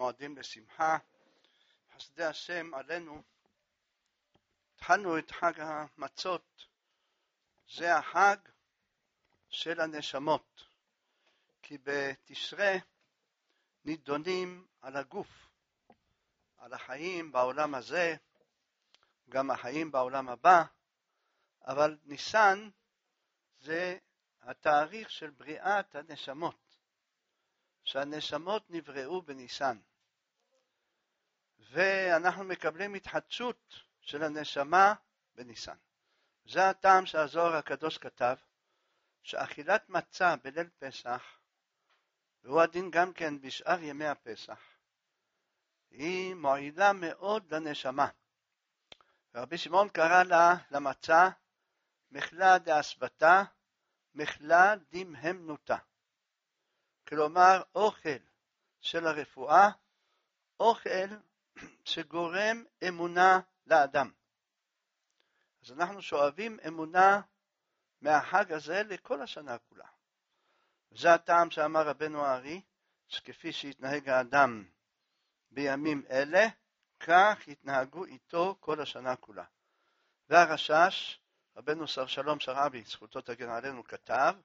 מועדים לשמחה. חסדי השם עלינו. התחלנו את חג המצות. זה החג של הנשמות. כי בתשרי נידונים על הגוף, על החיים בעולם הזה, גם החיים בעולם הבא, אבל ניסן זה התאריך של בריאת הנשמות, שהנשמות נבראו בניסן, ואנחנו מקבלים התחדשות של הנשמה בניסן. זה הטעם שהזוהר הקדוש כתב, שאכילת מצה בליל פסח, והוא הדין גם כן בשאר ימי הפסח, היא מועילה מאוד לנשמה. ורבי שמעון קרא לה למצה מחלה דאסבתה, מחלה דמהמנותה. כלומר אוכל של הרפואה, אוכל שגורם אמונה לאדם. אז אנחנו שואבים אמונה מהחג הזה לכל השנה כולה. וזה הטעם שאמר רבנו הארי, שכפי שהתנהג האדם בימים אלה, כך יתנהגו איתו כל השנה כולה. והרשש, רבנו שר שלום שרעבי, זכותו תגן עלינו, כתב,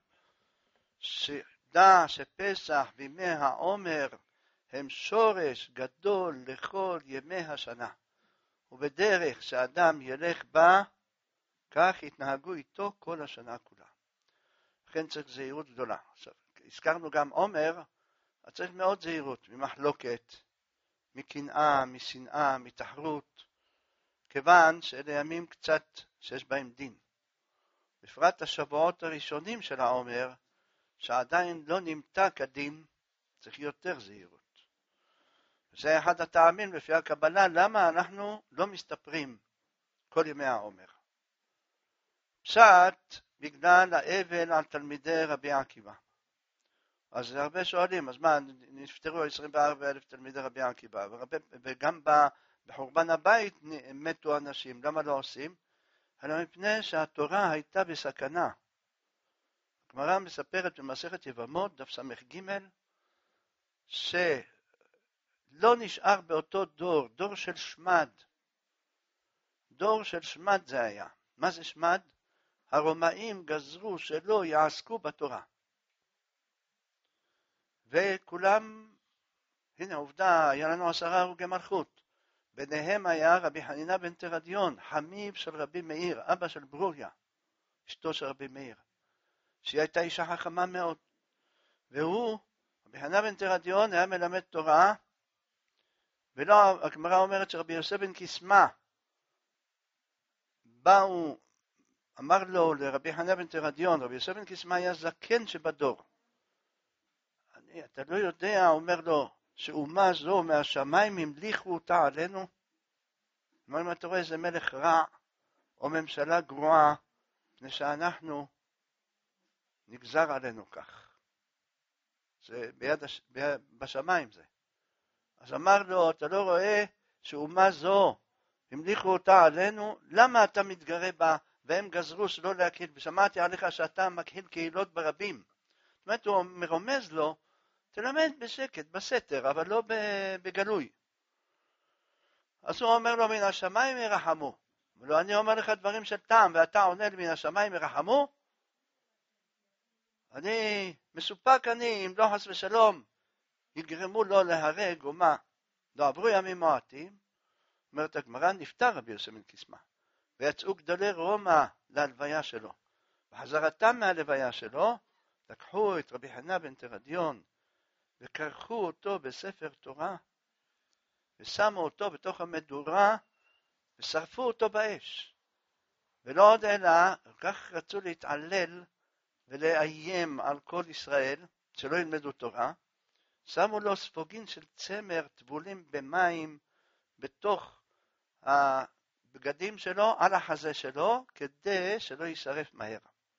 שדע שפסח בימי העומר הם שורש גדול לכל ימי השנה. ובדרך שאדם ילך בה, כך יתנהגו איתו כל השנה כולה. לכן צריך זהירות גדולה. עכשיו, הזכרנו גם עומר, אז צריך מאוד זהירות, ממחלוקת, מקנאה, משנאה, מתחרות, כיוון שאלה ימים קצת שיש בהם דין. בפרט השבועות הראשונים של העומר, שעדיין לא נמתק הדין, צריך יותר זהירות. וזה אחד הטעמים לפי הקבלה, למה אנחנו לא מסתפרים כל ימי העומר. פשט בגלל האבל על תלמידי רבי עקיבא. אז הרבה שואלים, אז מה, נפטרו 24,000 תלמידי רבי עקיבא, וגם בחורבן הבית מתו אנשים, למה לא עושים? אלא מפני שהתורה הייתה בסכנה. הגמרא מספרת במסכת יבמות, דף ס"ג, שלא נשאר באותו דור, דור של שמד. דור של שמד זה היה. מה זה שמד? הרומאים גזרו שלא יעסקו בתורה. וכולם, הנה עובדה, היה לנו 10 הרוגי מלכות. ביניהם היה רבי חנינא בן תרדיון, חמיו של רבי מאיר, אבא של ברוריה, אשתו של רבי מאיר, שהיא הייתה אישה חכמה מאוד. והוא, רבי חנינא בן תרדיון, היה מלמד תורה, ולא, הגמרא אומרת שרבי יוסף בן קיסמא, אמר לו לרבי חנינא בן תרדיון, רבי יוסף בן קיסמא היה זקן שבדור. אתה לא יודע, אומר לו, שאומה זו מהשמיים המליכו אותה עלינו? אם אתה רואה איזה מלך רע, או ממשלה גרועה, מפני שאנחנו נגזר עלינו כך. זה בשמיים זה. אז אמר לו, אתה לא רואה שאומה זו המליכו אותה עלינו? למה אתה מתגרה בה? והם גזרו שלא להקהיל. ושמעתי עליך שאתה מקהיל קהילות ברבים. זאת אומרת, הוא מרומז לו, תלמד בשקט, בסתר, אבל לא בגלוי. אז הוא אומר לו, מן השמיים ירחמו. ולא, אני אומר לך דברים של טעם, ואתה עונה לי, מן השמיים ירחמו? אני, מסופק אני, אם לא חס ושלום, יגרמו לו להרג, או מה? לא עברו ימים מועטים. אומרת הגמרא, נפטר רבי יוסף בן קיסמא. ויצאו גדולי רומא להלוויה שלו. בחזרתם מהלוויה שלו, לקחו את רבי חנינא בן תרדיון, וקרחו אותו בספר תורה, ושמו אותו בתוך המדורה, ושרפו אותו באש. ולא עוד אלא, כך רצו להתעלל ולאיים על כל ישראל, שלא ילמדו תורה, שמו לו ספוגין של צמר טבולים במים, בתוך הבגדים שלו, על החזה שלו, כדי שלא יישרף מהר.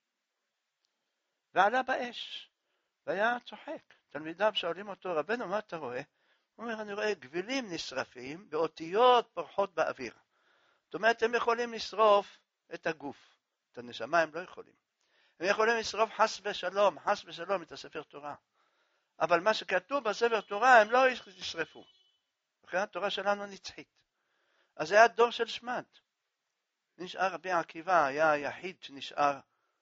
ועלה באש, והיה צוחק. תלמידיו שואלים אותו, רבנו, מה אתה רואה? הוא אומר, אני רואה גבילים נשרפים באותיות פורחות באוויר. זאת אומרת, הם יכולים לשרוף את הגוף. את הנשמה הם לא יכולים. הם יכולים לשרוף חס ושלום את הספר תורה. אבל מה שכתוב בספר תורה הם לא ישרפו. מבחינת התורה שלנו נצחית. אז זה היה דור של שמד. נשאר רבי עקיבא, היה היחיד שנשאר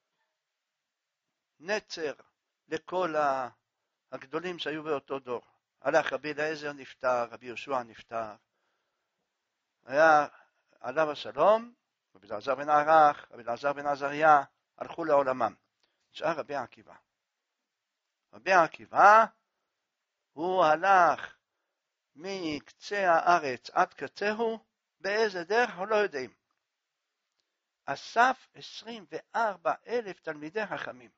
נצר לכל הגדולים שהיו באותו דור. הלך רבי אליעזר נפטר, רבי יהושע נפטר. היה עליו השלום, רבי אלעזר בן ערך, רבי אלעזר בן עזריה, הלכו לעולמם. נשאר רבי עקיבא. רבי עקיבא, הוא הלך מקצה הארץ עד קצהו, באיזה דרך הוא לא יודעים. אסף 24,000 תלמידי חכמים.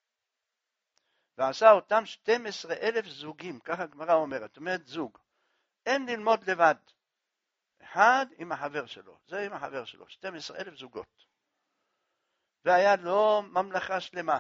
ועשה אותם 12,000 זוגים, ככה הגמרא אומרת, זאת אומרת זוג. אין ללמוד לבד. אחד עם החבר שלו, זה עם החבר שלו, 12,000 זוגות. והיה לו ממלכה שלמה.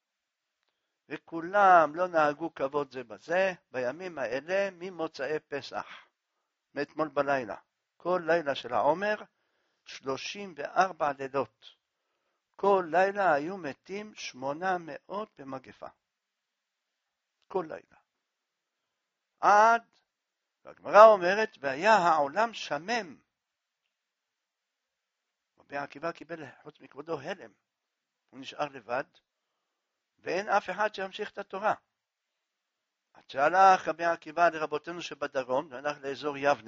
וכולם לא נהגו כבוד זה בזה, בימים האלה ממוצאי פסח, מאתמול בלילה. כל לילה של העומר, 34 לילות. כל לילה היו מתים 800 במגפה. כל לילה. עד, והגמרא אומרת, והיה העולם שמם. רבי עקיבא קיבל חוץ מכבודו הלם. הוא נשאר לבד, ואין אף אחד שימשיך את התורה. עד שהלך רבי עקיבא לרבותינו שבדרום, והלך לאזור יבנה.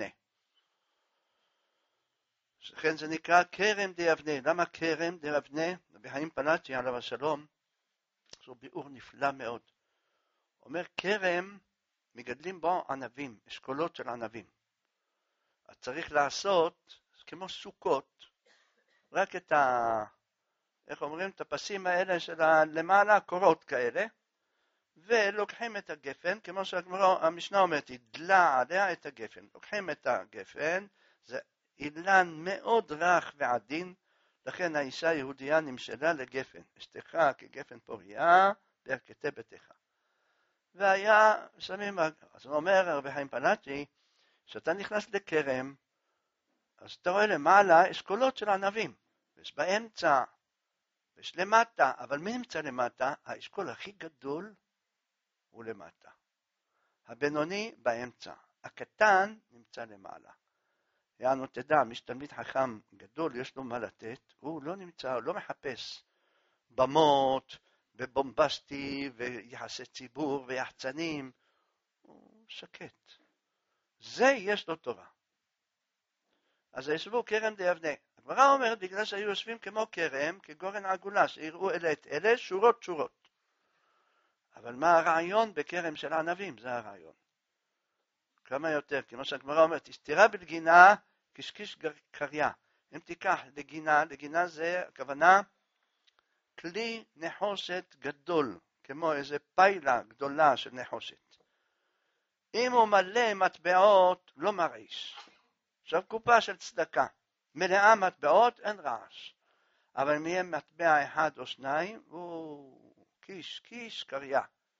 לכן זה נקרא כרם דיבנה. למה כרם דיבנה? רבי חיים פלאצ'י עליו השלום, זו ביאור נפלא מאוד. אומר כרם, מגדלים בו ענבים, אשכולות של ענבים. אז צריך לעשות, כמו סוכות, רק את איך אומרים, את הפסים האלה של למעלה, קורות כאלה, ולוקחים את הגפן, כמו שהמשנה אומרת, ידלה עליה את הגפן. לוקחים את הגפן, זה אילן מאוד רך ועדין, לכן האישה היהודיה נמשלה לגפן. אשתך כגפן פוריה, בהרכתי ביתך. והיה, אז הוא אומר, רבי חיים פלאצ'י, שאתה נכנס לכרם, אז אתה רואה למעלה אשכולות של ענבים, ויש באמצע, ויש למטה, אבל מי נמצא למטה? האשכול הכי גדול הוא למטה. הבינוני באמצע, הקטן נמצא למעלה. יענו תדע, מי שתלמיד חכם גדול, יש לו מה לתת, הוא לא נמצא, הוא לא מחפש במות ובומבסטי ויחסי ציבור ויחצנים, הוא שקט. זה יש לו תורה. אז ישבו כרם דיבנה. הגמרא אומרת, בגלל שהיו יושבים כמו כרם, כגורן עגולה, שיראו אלה את אלה, שורות שורות. אבל מה הרעיון בכרם של הענבים? זה הרעיון. כמה יותר, כמו שהגמרא אומרת, תסתירה בלגינה, קשקיש קריה. אם תיקח לגינה, לגינה זה הכוונה, כלי נחושת גדול, כמו איזה פיילה גדולה של נחושת. אם הוא מלא מטבעות, לא מרעיש. עכשיו קופה של צדקה, מלאה מטבעות, אין רעש. אבל אם יהיה מטבע אחד או שניים, הוא קיש קריה.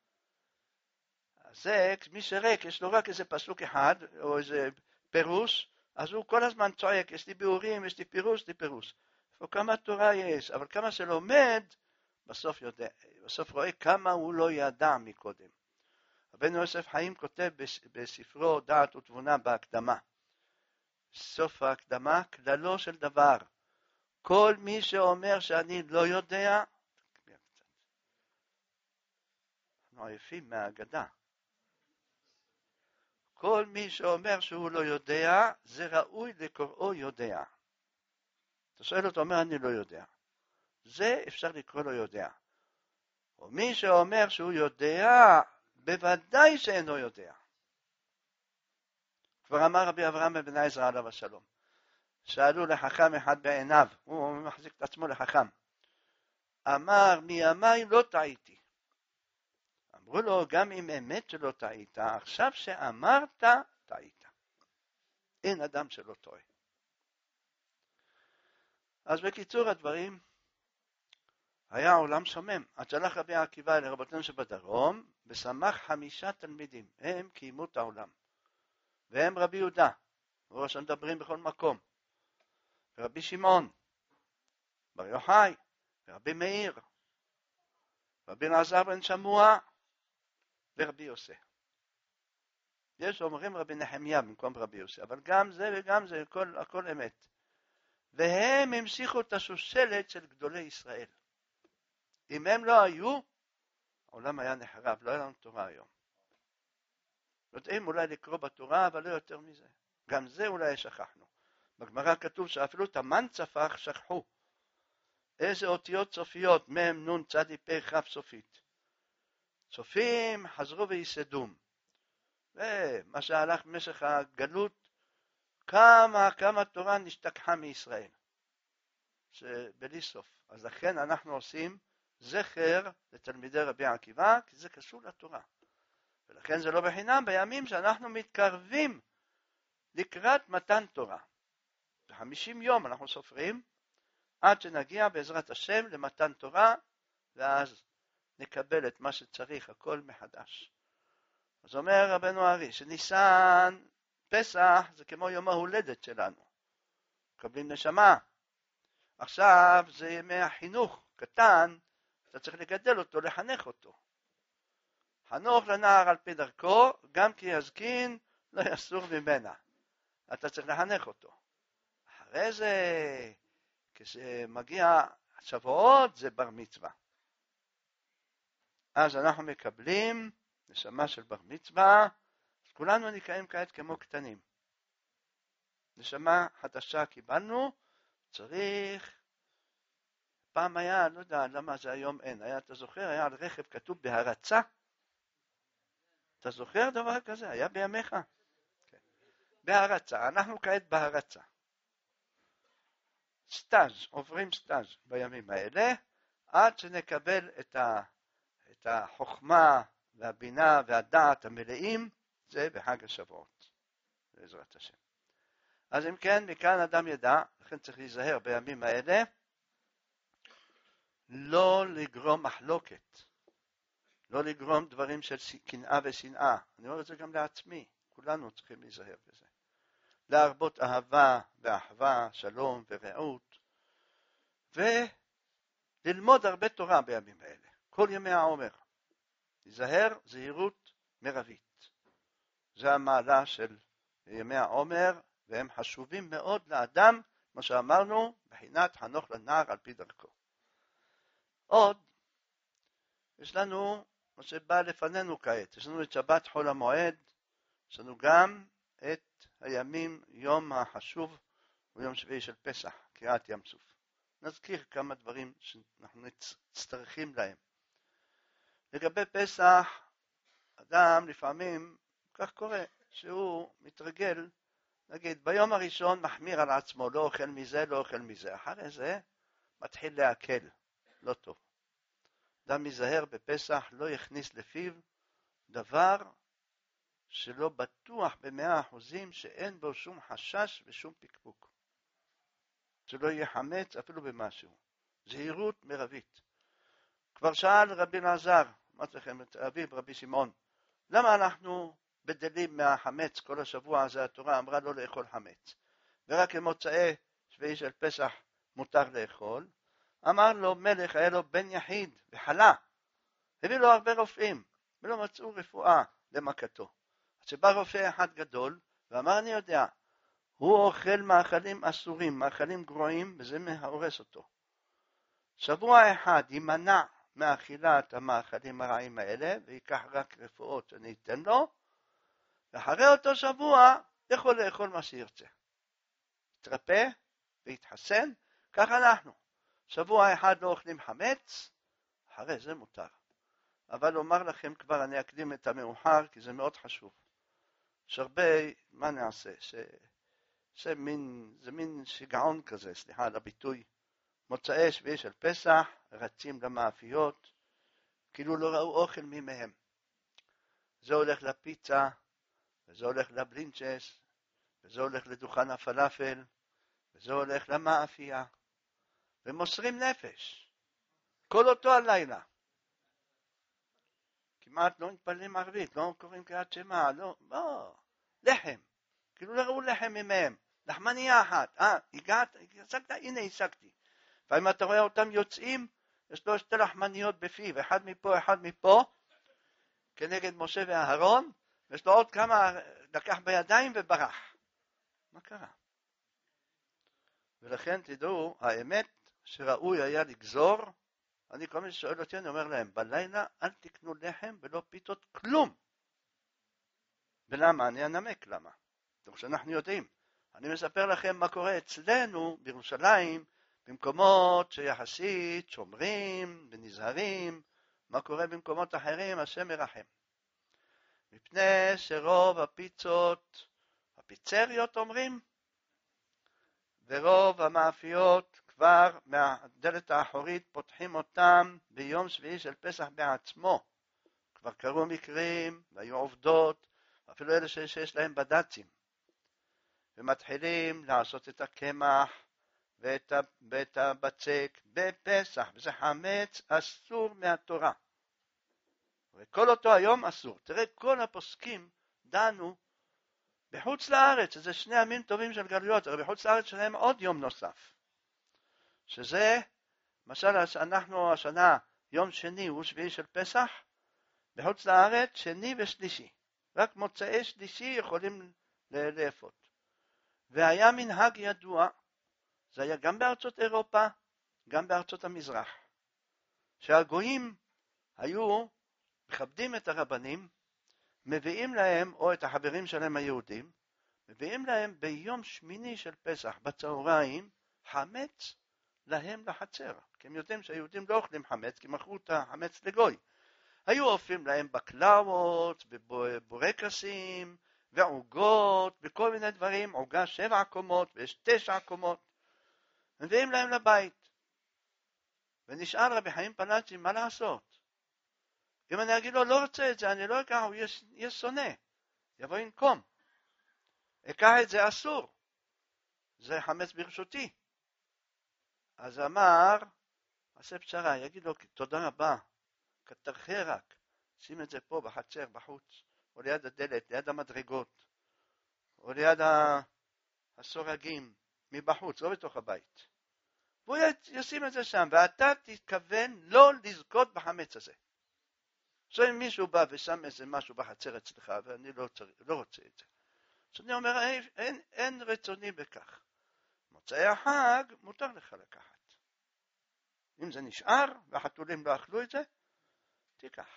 אז זה, מי שריק, יש לו רק איזה פסוק אחד, או איזה פירוש, אז הוא כל הזמן צועק, יש לי ביאורים, יש לי פירוש. וכמה תורה יש, אבל כמה שלומד, בסוף רואה כמה הוא לא ידע מקודם. רבנו יוסף חיים כותב בספרו דעת ותבונה בהקדמה. סוף ההקדמה, כללו של דבר. כל מי שאומר שאני לא יודע, אנחנו עייפים מהאגדה. כל מי שאומר שהוא לא יודע, זה ראוי לקוראו יודע. אתה שואל אותו, אומר אני לא יודע. זה אפשר לקרוא לו יודע. ומי שאומר שהוא יודע, בוודאי שאינו יודע. כבר אמר רבי אברהם בן עזרא עליו השלום. שאלו לחכם אחד בעיניו, הוא מחזיק את עצמו לחכם. אמר, מימיי לא טעיתי. אמרו לו, גם אם אמת שלא טעית, עכשיו שאמרת, טעית. אין אדם שלא טועה. אז בקיצור הדברים, היה עולם שומם. עד שהלך רבי עקיבא לרבותינו שבדרום, ושמח 5 תלמידים. הם קיימו את העולם. והם רבי יהודה, ראש שמדברים בכל מקום. ורבי שמעון, בר יוחאי, ורבי מאיר, רבי אלעזר בן שמוע, ורבי יוסף. יש אומרים רבי נחמיה במקום רבי יוסי, אבל גם זה וגם זה, הכל אמת. והם המשיכו את השושלת של גדולי ישראל. אם הם לא היו, העולם היה נחרב, לא היה לנו תורה היום. יודעים אולי לקרוא בתורה, אבל לא יותר מזה. גם זה אולי שכחנו. בגמרא כתוב שאפילו את המן צפח שכחו. איזה אותיות סופיות, מם, נון, צדי, פי, כף סופית. סופים חזרו ויסדום. ומה שהלך במשך הגלות, כמה תורה נשתכחה מישראל. שבלי סוף. אז לכן אנחנו עושים זכר לתלמידי רבי עקיבא, כי זה קשור לתורה. ולכן זה לא בחינם בימים שאנחנו מתקרבים לקראת מתן תורה. 50 יום אנחנו סופרים, עד שנגיע בעזרת השם למתן תורה, ואז נקבל את מה שצריך, הכל מחדש. אז אומר רבנו הארי, שניסן, פסח, זה כמו יום ההולדת שלנו. מקבלים נשמה. עכשיו זה ימי החינוך, קטן, אתה צריך לגדל אותו, לחנך אותו. חנוך לנער על פי דרכו, גם כי יזקין לא יסור ממנה. אתה צריך לחנך אותו. אחרי זה, כשמגיע שבועות, זה בר מצווה. אז אנחנו מקבלים נשמה של בר מצווה, אז כולנו נקיים כעת כמו קטנים. נשמה חדשה קיבלנו, צריך, פעם היה, לא יודע למה זה היום אין, היה, אתה זוכר, היה על רכב כתוב בהרצה, אתה זוכר דבר כזה? היה בימיך? כן. בהרצה, אנחנו כעת בהרצה. סטאז', עוברים סטאז' בימים האלה, עד שנקבל את החוכמה והבינה והדעת המלאים, זה בחג השבועות, בעזרת השם. אז אם כן, מכאן אדם ידע, לכן צריך להיזהר בימים האלה, לא לגרום מחלוקת, לא לגרום דברים של קנאה ושנאה. אני אומר את זה גם לעצמי, כולנו צריכים להיזהר בזה. להרבות אהבה ואחווה, שלום ורעות, וללמוד הרבה תורה בימים האלה, כל ימי העומר. להיזהר, זהירות מרבית. זה המעלה של ימי העומר, והם חשובים מאוד לאדם, מה שאמרנו, בחינת חנוך לנער על פי דרכו. עוד, יש לנו מה שבא לפנינו כעת, יש לנו את שבת חול המועד, יש לנו גם את הימים, יום החשוב, הוא יום שביעי של פסח, קריאת ים סוף. נזכיר כמה דברים שאנחנו נצטרכים להם. לגבי פסח, אדם לפעמים, כך קורה, שהוא מתרגל, נגיד, ביום הראשון מחמיר על עצמו, לא אוכל מזה, לא אוכל מזה. אחרי זה מתחיל להקל, לא טוב. אדם מזהר בפסח, לא יכניס לפיו דבר שלא בטוח ב100% שאין בו שום חשש ושום פקפוק. שלא יהיה חמץ אפילו במשהו. זהירות מרבית. כבר שאל רבי אלעזר, אמרתי לכם את אביו רבי שמעון, למה אנחנו בדלים מהחמץ כל השבוע הזה? התורה אמרה לא לאכול חמץ. ורק למוצאי שביעי של פסח מותר לאכול. אמר לו מלך, היה לו בן יחיד וחלה. הביא לו הרבה רופאים ולא מצאו רפואה למכתו. אז שבא רופא אחד גדול ואמר אני יודע, הוא אוכל מאכלים אסורים, מאכלים גרועים, וזה מהורס אותו. שבוע אחד יימנע מאכילת המאכלים הרעים האלה, ויקח רק רפואות שאני אתן לו, ואחרי אותו שבוע יכול לאכול מה שירצה. יתרפא ויתחסן, כך אנחנו. שבוע אחד לא אוכלים חמץ, אחרי זה מותר. אבל אומר לכם כבר, אני אקדים את המאוחר, כי זה מאוד חשוב. יש הרבה, מה נעשה? זה מין שיגעון כזה, סליחה על הביטוי. מוצאי שביעי של פסח, רצים למאפיות, כאילו לא ראו אוכל ממהם. זה הולך לפיצה, וזה הולך לבלינצ'ס, וזה הולך לדוכן הפלאפל, וזה הולך למאפייה, ומוסרים נפש. כל אותו הלילה. כמעט לא מתפללים ערבית, לא קוראים קריאת שמע, לא, לחם. כאילו לא ראו לחם ממהם. לחמניה אחת, הגעת, השגת, הנה השגתי. ואם אתה רואה אותם יוצאים, יש לו 2 לחמניות בפיו, אחד מפה, כנגד משה ואהרון, יש לו עוד כמה, לקח בידיים וברח. מה קרה? ולכן תדעו, האמת שראוי היה לגזור, אני כל מי ששואל אותי, אני אומר להם, בלילה אל תקנו לחם ולא פיתות כלום. ולמה? אני אנמק למה. תוך שאנחנו יודעים. אני מספר לכם מה קורה אצלנו בירושלים, במקומות שיחסית שומרים ונזהרים, מה קורה במקומות אחרים, השם ירחם. מפני שרוב הפיצות, הפיצריות אומרים, ורוב המאפיות כבר מהדלת האחורית פותחים אותם ביום שביעי של פסח בעצמו. כבר קרו מקרים והיו עובדות, אפילו אלה שיש להם בד"צים. ומתחילים לעשות את הקמח ואת הבצק בפסח, וזה חמץ אסור מהתורה. וכל אותו היום אסור. תראה, כל הפוסקים דנו בחוץ לארץ, שזה שני ימים טובים של גלויות, אבל בחוץ לארץ שלהם עוד יום נוסף. שזה, למשל, אנחנו השנה, יום שני הוא שביעי של פסח, בחוץ לארץ שני ושלישי. רק מוצאי שלישי יכולים לאפות. והיה מנהג ידוע, זה היה גם בארצות אירופה, גם בארצות המזרח, שהגויים היו מכבדים את הרבנים, מביאים להם, או את החברים שלהם היהודים, מביאים להם ביום שמיני של פסח בצהריים חמץ להם לחצר. כי הם יודעים שהיהודים לא אוכלים חמץ, כי מכרו את החמץ לגוי. היו אופים להם בקלאות, בבורקסים, ועוגות, בכל מיני דברים, עוגה 7 קומות ויש 9 קומות. מביאים להם לבית. ונשאל רבי חיים פלאג'י, מה לעשות? אם אני אגיד לו, לא רוצה את זה, אני לא אקח, הוא יהיה שונא. יבוא ינקום. אקח את זה אסור. זה חמץ ברשותי. אז אמר, עשה פשרה, יגיד לו, תודה רבה, כתרחה רק, שים את זה פה בחצר, בחוץ, או ליד הדלת, ליד המדרגות, או ליד הסורגים, מבחוץ, לא בתוך הבית. והוא ישים את זה שם, ואתה תתכוון לא לזכות בחמץ הזה. אז אם מישהו בא ושם איזה משהו בחצר אצלך, ואני לא רוצה את זה. אז אני אומר, אין רצוני בכך. מוצאי החג מותר לך לקחת. אם זה נשאר, והחתולים לא אכלו את זה, תיקח.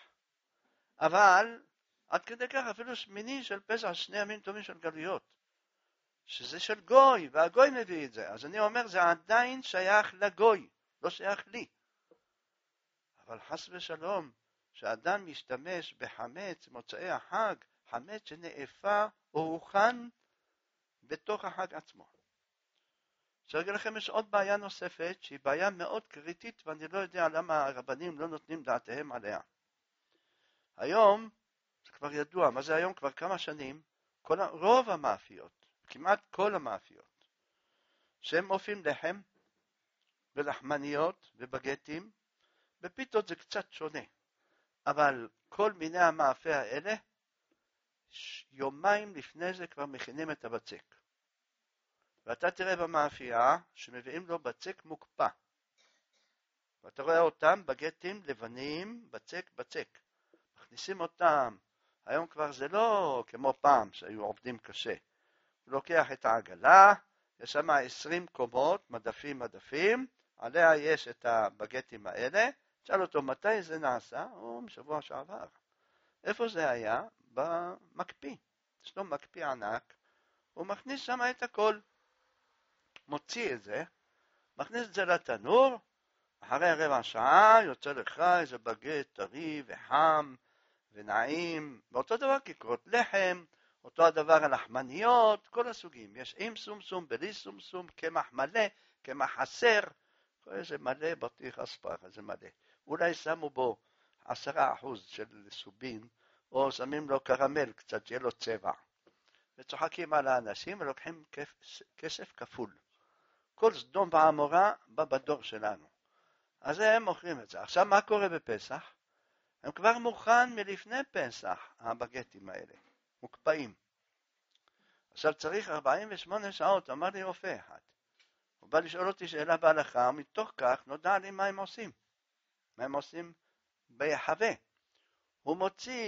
אבל, עד כדי כך, אפילו שמיני של פסח, 2 ימים טובים של גלויות, שזה של גוי, והגוי מביא את זה. אז אני אומר, זה עדיין שייך לגוי, לא שייך לי. אבל חס ושלום, שאדם משתמש בחמץ מוצאי החג, חמץ שנאפה או הוכן בתוך החג עצמו. שרגע לכם יש עוד בעיה נוספת, שהיא בעיה מאוד קריטית, ואני לא יודע למה הרבנים לא נותנים דעתהם עליה. היום, זה כבר ידוע, מה זה היום? כבר כמה שנים, רוב המאפיות, כמעט כל המאפיות, שהם אופים לחם, ולחמניות, ובגטים, בפיתות זה קצת שונה. אבל כל מיני המאפה האלה, יומיים לפני זה כבר מכינים את הבצק. ואתה תראה במאפייה שמביאים לו בצק מוקפא. ואתה רואה אותם בגטים לבנים, בצק. מכניסים אותם. היום כבר זה לא כמו פעם שהיו עובדים קשה. הוא לוקח את העגלה, יש שם 20 קומות, מדפים, עליה יש את הבגטים האלה, שאל אותו מתי זה נעשה, או משבוע שעבר. איפה זה היה? במקפיא. יש לו מקפיא ענק, הוא מכניס שם את הכל. מוציא את זה, מכניס את זה לתנור, אחרי רבע שעה יוצא לך איזה בגט טרי וחם ונעים, ואותו דבר כיכרות לחם, אותו הדבר הלחמניות, כל הסוגים. יש עם סומסום, בלי סומסום, קמח מלא, קמח חסר, כל איזה מלא בטיח אספח, איזה מלא. אולי שמו בו 10% של סובין, או שמים לו קרמל קצת, שיהיה לו צבע. וצוחקים על האנשים ולוקחים כסף כפול. כל סדום ועמורה בא בדור שלנו. אז הם מוכרים את זה. עכשיו מה קורה בפסח? הם כבר מוכן מלפני פסח, הבגטים האלה, מוקפאים. עכשיו צריך 48 שעות, אמר לי רופא אחד. הוא בא לשאול אותי שאלה בהלכה, מתוך כך נודע לי מה הם עושים. מה הם עושים בהיחווה. הוא מוציא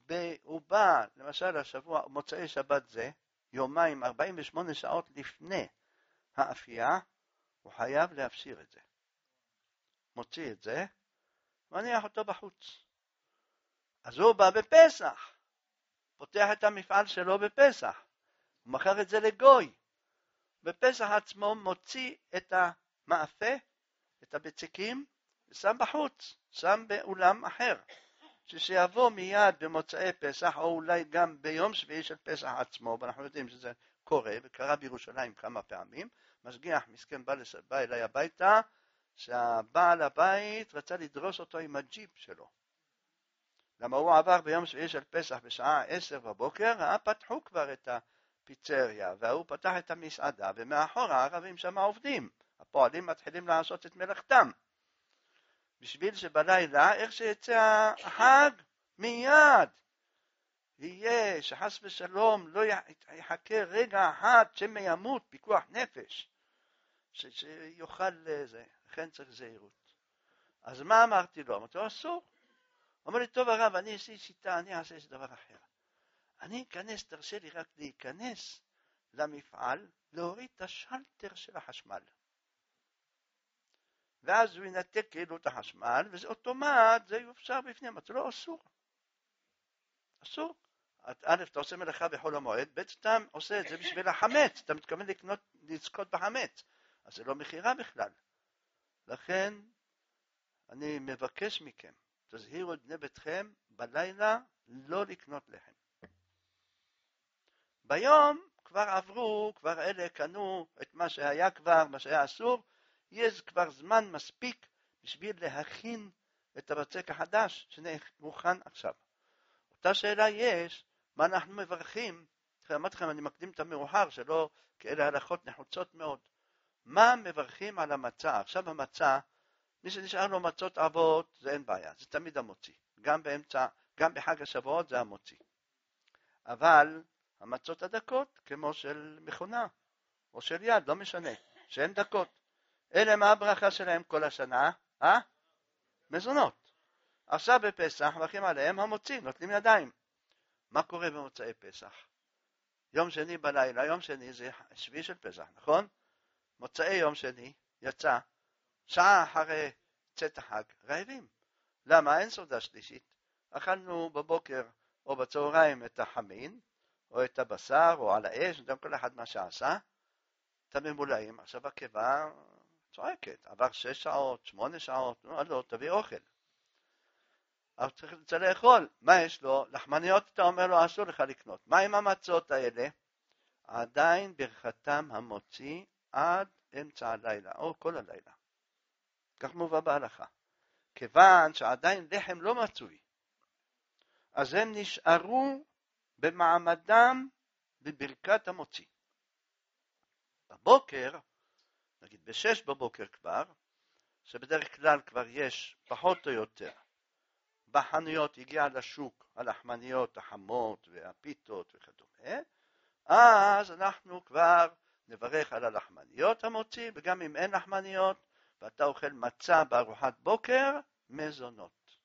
הוא בא, למשל השבוע, מוצאי שבת זה, יומיים, 48 שעות לפני האפייה, הוא חייב להפשיר את זה. מוציא את זה, מניח אותו בחוץ. אז הוא בא בפסח, פותח את המפעל שלו בפסח, הוא מכר את זה לגוי. בפסח עצמו מוציא את המאפה, את הבצקים, ושם בחוץ, שם באולם אחר. שיבוא מיד במוצאי פסח, או אולי גם ביום שביעי של פסח עצמו, ואנחנו יודעים שזה קורה, וקרה בירושלים כמה פעמים, משגיח מסכן בא אליי הביתה, שהבעל הבית רצה לדרוס אותו עם הג'יפ שלו. למה הוא עבר ביום שביעי של פסח בשעה 10 בבוקר, פתחו כבר את הפיצריה, והוא פתח את המסעדה, ומאחור הערבים שם עובדים. הפועלים מתחילים לעשות את מלאכתם. בשביל שבלילה, איך שיצא החג, מיד יהיה שחס ושלום לא יחכה רגע אחד שמא ימות, פיקוח נפש, שיוכל לזה, לכן צריך זהירות. אז מה אמרתי לו? אמרתי לו, אסור. אומר לי, טוב הרב, אני אעשה שיטה, אני אעשה איזה דבר אחר. אני אכנס, תרשה לי רק להיכנס למפעל, להוריד את השלטר של החשמל. ואז הוא ינתק כאילו את החשמל, וזה אוטומט, זה יופשר בפנים. אמרתי לו, אסור. אסור. א', אתה עושה מלאכה בחול המועד, ב', אתה עושה את זה בשביל החמץ, אתה מתכוון לזכות בחמץ. אז זה לא מחירה בכלל. לכן, אני מבקש מכם, תזהירו את בני ביתכם, בלילה לא לקנות לחם. ביום כבר עברו, כבר אלה קנו את מה שהיה כבר, מה שהיה אסור, יש כבר זמן מספיק בשביל להכין את הבצק החדש שמוכן עכשיו. אותה שאלה יש, מה אנחנו מברכים, אמרתי לכם, אני מקדים את המאוחר, שלא כאלה הלכות נחוצות מאוד. מה מברכים על המצה? עכשיו המצה, מי שנשאר לו מצות אבות, זה אין בעיה, זה תמיד המוציא. גם בחג השבועות זה המוציא. אבל המצות הדקות, כמו של מכונה, או של יד, לא משנה, שהן דקות. אלה מה הברכה שלהם כל השנה? מזונות. עכשיו בפסח, מברכים עליהם המוציא, נוטלים ידיים. מה קורה במוצאי פסח? יום שני בלילה, יום שני זה שביעי של פסח, נכון? מוצאי יום שני יצא, שעה אחרי צאת החג, רעבים. למה? אין סעודה שלישית. אכלנו בבוקר או בצהריים את החמין, או את הבשר, או על האש, גם כל אחד מה שעשה, את הממולאים. עכשיו הקיבה צועקת, עבר 6 שעות, 8 שעות, לא, תביא אוכל. אבל צריך לאכול. מה יש לו? לחמניות אתה אומר לו, אסור לך לקנות. מה עם המצות האלה? עדיין ברכתם המוציא עד אמצע הלילה, או כל הלילה. כך מובא בהלכה. כיוון שעדיין לחם לא מצוי, אז הם נשארו במעמדם בברכת המוציא. בבוקר, נגיד ב6 בבוקר כבר, שבדרך כלל כבר יש פחות או יותר, בחנויות הגיע לשוק הלחמניות החמות והפיתות וכדומה, אז אנחנו כבר נברך על הלחמניות המוציא, וגם אם אין לחמניות, ואתה אוכל מצה בארוחת בוקר, מזונות.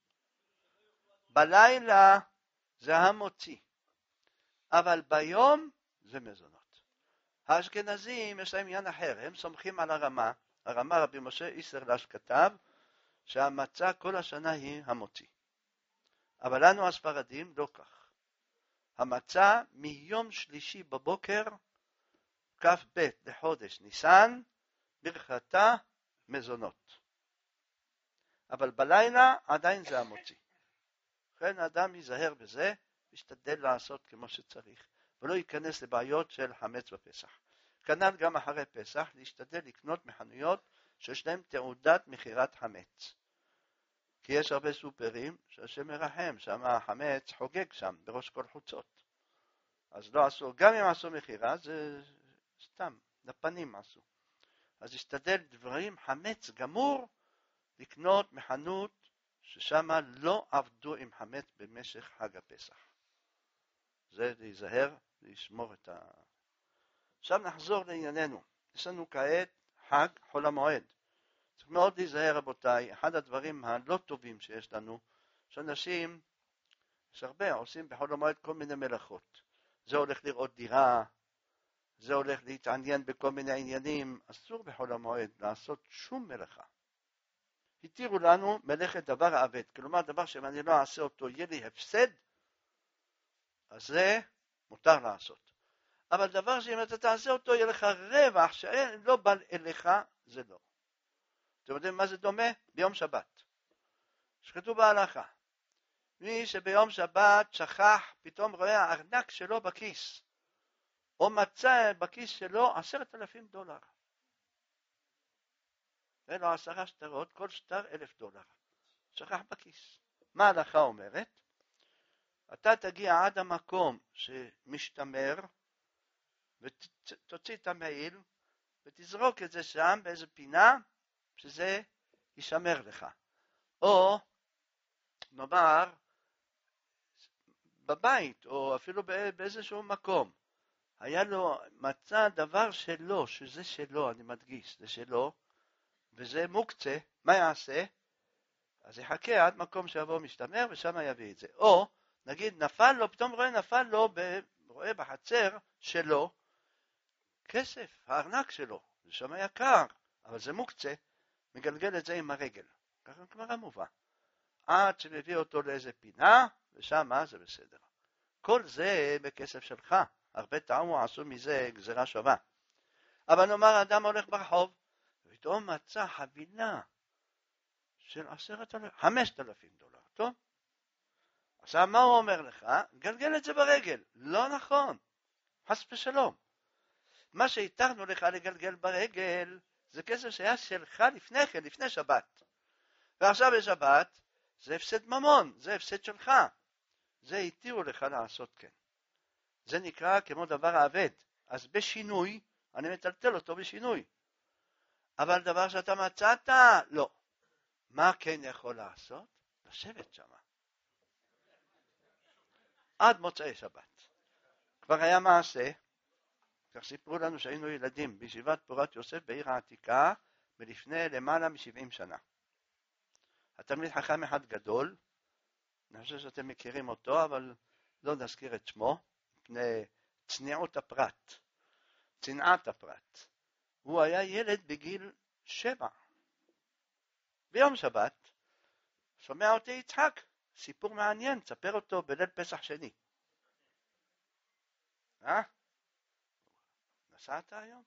בלילה זה המוציא, אבל ביום זה מזונות. האשכנזים יש להם עניין אחר, הם סומכים על הרמה. הרמה רבי משה איסרלש כתב שהמצה כל השנה היא המוציא. אבל לנו הספרדים לא כך. המצה מיום שלישי בבוקר, כ"ב לחודש ניסן, ברכתה מזונות. אבל בלילה עדיין זה המוציא. לכן האדם ייזהר בזה, ישתדל לעשות כמו שצריך, ולא ייכנס לבעיות של חמץ בפסח. כנ"ל גם אחרי פסח, להשתדל לקנות מחנויות שיש להם תעודת מחירת חמץ. כי יש הרבה סופרים שהשם מרחם, שם החמץ חוגג שם, בראש כל חוצות. אז לא עשו, גם אם עשו מחירה, זה סתם, לפנים עשו. אז ישתדל דברים חמץ גמור, לקנות מחנות ששם לא עבדו עם חמץ במשך חג הפסח. זה להיזהר, לשמור את ה... עכשיו נחזור לענייננו. יש לנו כעת חג חול המועד. צריך מאוד להיזהר רבותיי, אחד הדברים הלא טובים שיש לנו, שאנשים יש הרבה, עושים בחול המועד כל מיני מלאכות. זה הולך לראות דירה, זה הולך להתעניין בכל מיני עניינים, אסור בחול המועד לעשות שום מלאכה. התירו לנו מלאכת דבר האבד, כלומר דבר שאם אני לא אעשה אותו יהיה לי הפסד, אז זה מותר לעשות. אבל דבר שאם אתה תעשה אותו יהיה לך רווח שלא בא אליך, זה לא. אתם יודעים מה זה דומה? ביום שבת. שכתוב בהלכה. מי שביום שבת שכח, פתאום רואה הארנק שלו בכיס, או מצא בכיס שלו $10,000. אלו 10 שטרות, כל שטר $1,000. שכח בכיס. מה ההלכה אומרת? אתה תגיע עד המקום שמשתמר, ותוציא את המעיל, ותזרוק את זה שם באיזה פינה, שזה יישמר לך. או נאמר בבית, או אפילו באיזשהו מקום, היה לו מצא דבר שלו, שזה שלו, אני מדגיש, זה שלו, וזה מוקצה, מה יעשה? אז יחכה עד מקום שיבוא משתמר, ושם יביא את זה. או נגיד נפל לו, פתאום נפל לו, רואה בחצר שלו, כסף, הארנק שלו, זה שם יקר, אבל זה מוקצה, מגלגל את זה עם הרגל. ככה כבר המובא. עד שמביא אותו לאיזה פינה, ושם זה בסדר. כל זה בכסף שלך. הרבה טעמו עשו מזה גזירה שווה. אבל נאמר, אדם הולך ברחוב, ופתאום מצא חבילה של $5,000. טוב? עכשיו מה הוא אומר לך? גלגל את זה ברגל. לא נכון. חס ושלום. מה שהתרנו לך לגלגל ברגל, זה כסף שהיה שלך לפני כן, לפני שבת. ועכשיו בשבת, זה הפסד ממון, זה הפסד שלך. זה התירו לך לעשות כן. זה נקרא כמו דבר האבד. אז בשינוי, אני מטלטל אותו בשינוי. אבל דבר שאתה מצאת, לא. מה כן יכול לעשות? לשבת שם. עד מוצאי שבת. כבר היה מעשה, כך סיפרו לנו שהיינו ילדים בישיבת פורת יוסף בעיר העתיקה, מלפני למעלה מ-70 שנה. התלמיד חכם אחד גדול, אני חושב שאתם מכירים אותו, אבל לא נזכיר את שמו, מפני צניעות הפרט, צנעת הפרט. הוא היה ילד בגיל 7. ביום שבת, שומע אותי יצחק, סיפור מעניין, תספר אותו בליל פסח שני. נסעת היום?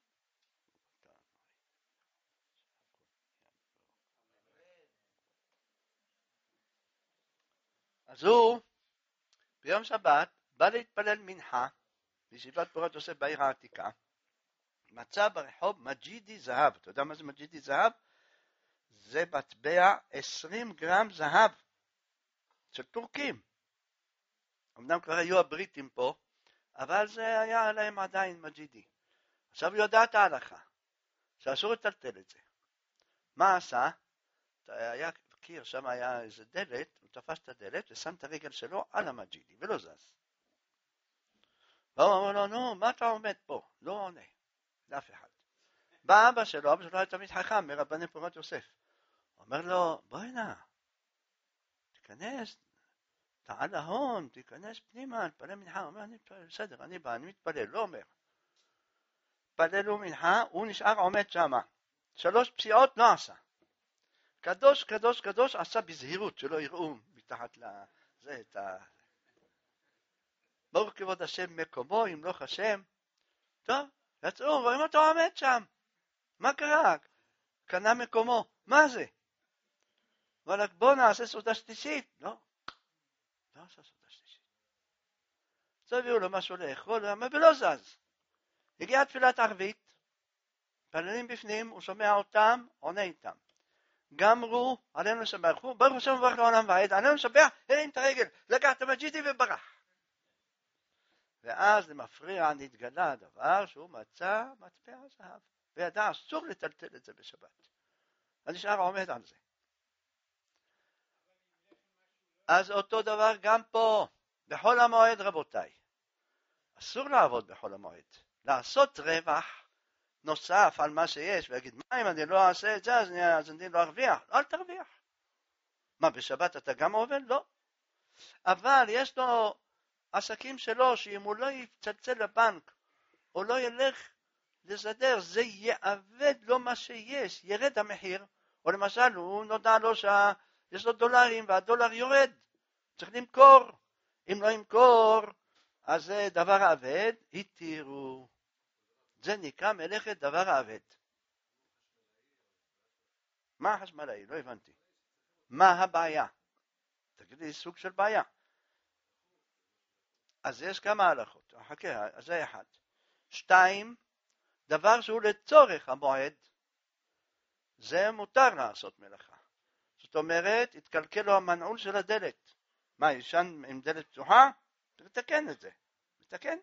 אז הוא ביום שבת בא להתפלל מנחה בישיבת פורת יוסף בעיר העתיקה, מצא ברחוב מג'ידי זהב. אתה יודע מה זה מג'ידי זהב? זה מטבע 20 גרם זהב של טורקים. אמנם כבר היו הבריטים פה, אבל זה היה עליהם עדיין מג'ידי. עכשיו הוא יודע את ההלכה, שאסור לטלטל את זה. מה עשה? היה קיר, שם היה איזה דלת, הוא תפס את הדלת ושם את הרגל שלו על המג'ידי, ולא זז. והוא אמר לו, נו, מה אתה עומד פה? לא עונה, לאף אחד. בא אבא שלו היה תמיד חכם, מרבני פורת יוסף. הוא אומר לו, בוא הנה, תיכנס, תעל ההון, תיכנס פנימה, תפלל מנחה. הוא אומר, אני מתפלל, בסדר, אני בא, אני מתפלל, לא אומר. פללו מנחה, הוא נשאר עומד שם. 3 פסיעות לא עשה. קדוש, קדוש, קדוש, עשה בזהירות, שלא יראו מתחת לזה את ה... ברוך כבוד השם מקומו, ימלוך השם. טוב, יצאו, רואים אותו עומד שם. מה קרה? קנה מקומו. מה זה? אבל בוא נעשה סעודה שלישית. לא עשה סעודה שלישית. אז הביאו לו משהו לאכול, ולא זז. הגיעה תפילת ערבית, פללים בפנים, הוא שומע אותם, עונה איתם. גמרו, עלינו לשבח, ברוך השם וברך לעולם ועד, עלינו לשבח, הרים את הרגל, לקח את המג'ידי וברח. ואז למפריע נתגלה הדבר שהוא מצא מטבע זהב, וידע אסור לטלטל את זה בשבת. אז נשאר עומד על זה. אז אותו דבר גם פה, בחול המועד רבותיי. אסור לעבוד בחול המועד. לעשות רווח נוסף על מה שיש, ויגיד, מה אם אני לא אעשה את זה, אז אני לא ארוויח. אל תרוויח. מה, בשבת אתה גם עובד? לא. אבל יש לו עסקים שלו, שאם הוא לא יצלצל לבנק, או לא ילך לסדר, זה יעבד לו מה שיש, ירד המחיר, או למשל הוא נודע לו שיש לו דולרים והדולר יורד, צריך למכור, אם לא ימכור, אז זה דבר העבד, התירו. זה נקרא מלאכת דבר העבד. מה החשמלאי? לא הבנתי. מה הבעיה? תגיד לי סוג של בעיה. אז יש כמה הלכות. חכה, אז זה אחד. 2, דבר שהוא לצורך המועד, זה מותר לעשות מלאכה. זאת אומרת, התקלקל לו המנעול של הדלת. מה, ישן עם דלת פתוחה? תתקן את זה. תתקן.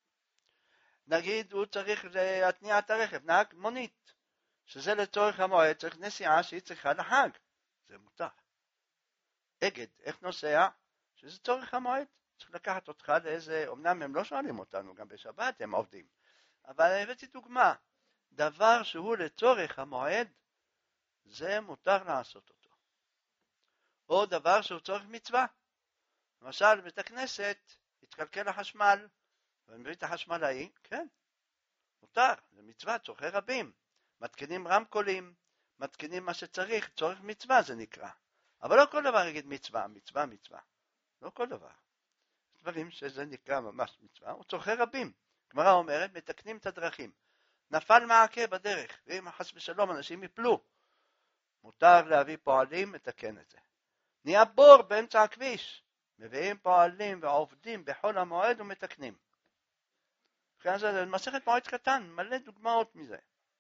נגיד, הוא צריך להתניע את הרכב, נהג מונית, שזה לצורך המועד, צריך נסיעה שהיא צריכה לחג. זה מותר. אגד, איך נוסע? שזה צורך המועד. צריך לקחת אותך לאיזה, אמנם הם לא שואלים אותנו, גם בשבת הם עובדים. אבל הבאתי דוגמה. דבר שהוא לצורך המועד, זה מותר לעשות אותו. או דבר שהוא צורך מצווה. למשל, בית הכנסת, התקלקל החשמל, ומביא את החשמלאי, כן, מותר, זה מצווה, צורכי רבים. מתקינים רמקולים, מתקינים מה שצריך, צורך מצווה זה נקרא. אבל לא כל דבר יגיד מצווה, מצווה, מצווה. לא כל דבר. דברים שזה נקרא ממש מצווה, הוא צורכי רבים. גמרא אומרת, מתקנים את הדרכים. נפל מעקה בדרך, ואם חס ושלום אנשים יפלו, מותר להביא פועלים, מתקן את זה. נהיה בור באמצע הכביש, מביאים פועלים ועובדים בחול המועד ומתקנים. לכן זה מסכת מועד קטן, מלא דוגמאות מזה.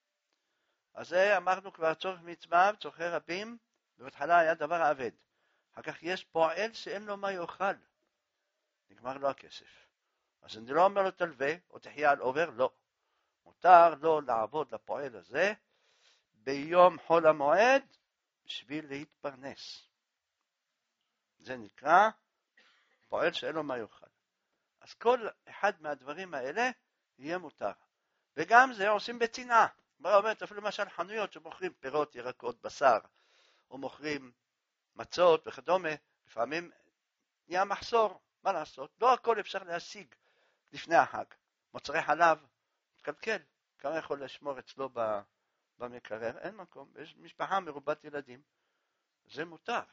אז זה אמרנו כבר צורך מצווה, צורכי רבים, ובהתחלה היה דבר עבד. אחר כך יש פועל שאין לו מה יאכל. נגמר לו הכסף. אז אני לא אומר לו תלווה, או תחיה על עובר, לא. מותר לו לעבוד לפועל הזה, ביום חול המועד, בשביל להתפרנס. זה נקרא פועל שאין לו מה יאכל. אז כל אחד מהדברים האלה יהיה מותר. וגם זה עושים בצנעה. מה אומרת, אפילו למשל חנויות שמוכרים פירות, ירקות, בשר, או מוכרים מצות וכדומה, לפעמים נהיה מחסור. מה לעשות? לא הכל אפשר להשיג לפני החג. מוצרי חלב, מתקלקל. כמה יכול לשמור אצלו במקרר? אין מקום. יש משפחה מרובת ילדים. זה מותר.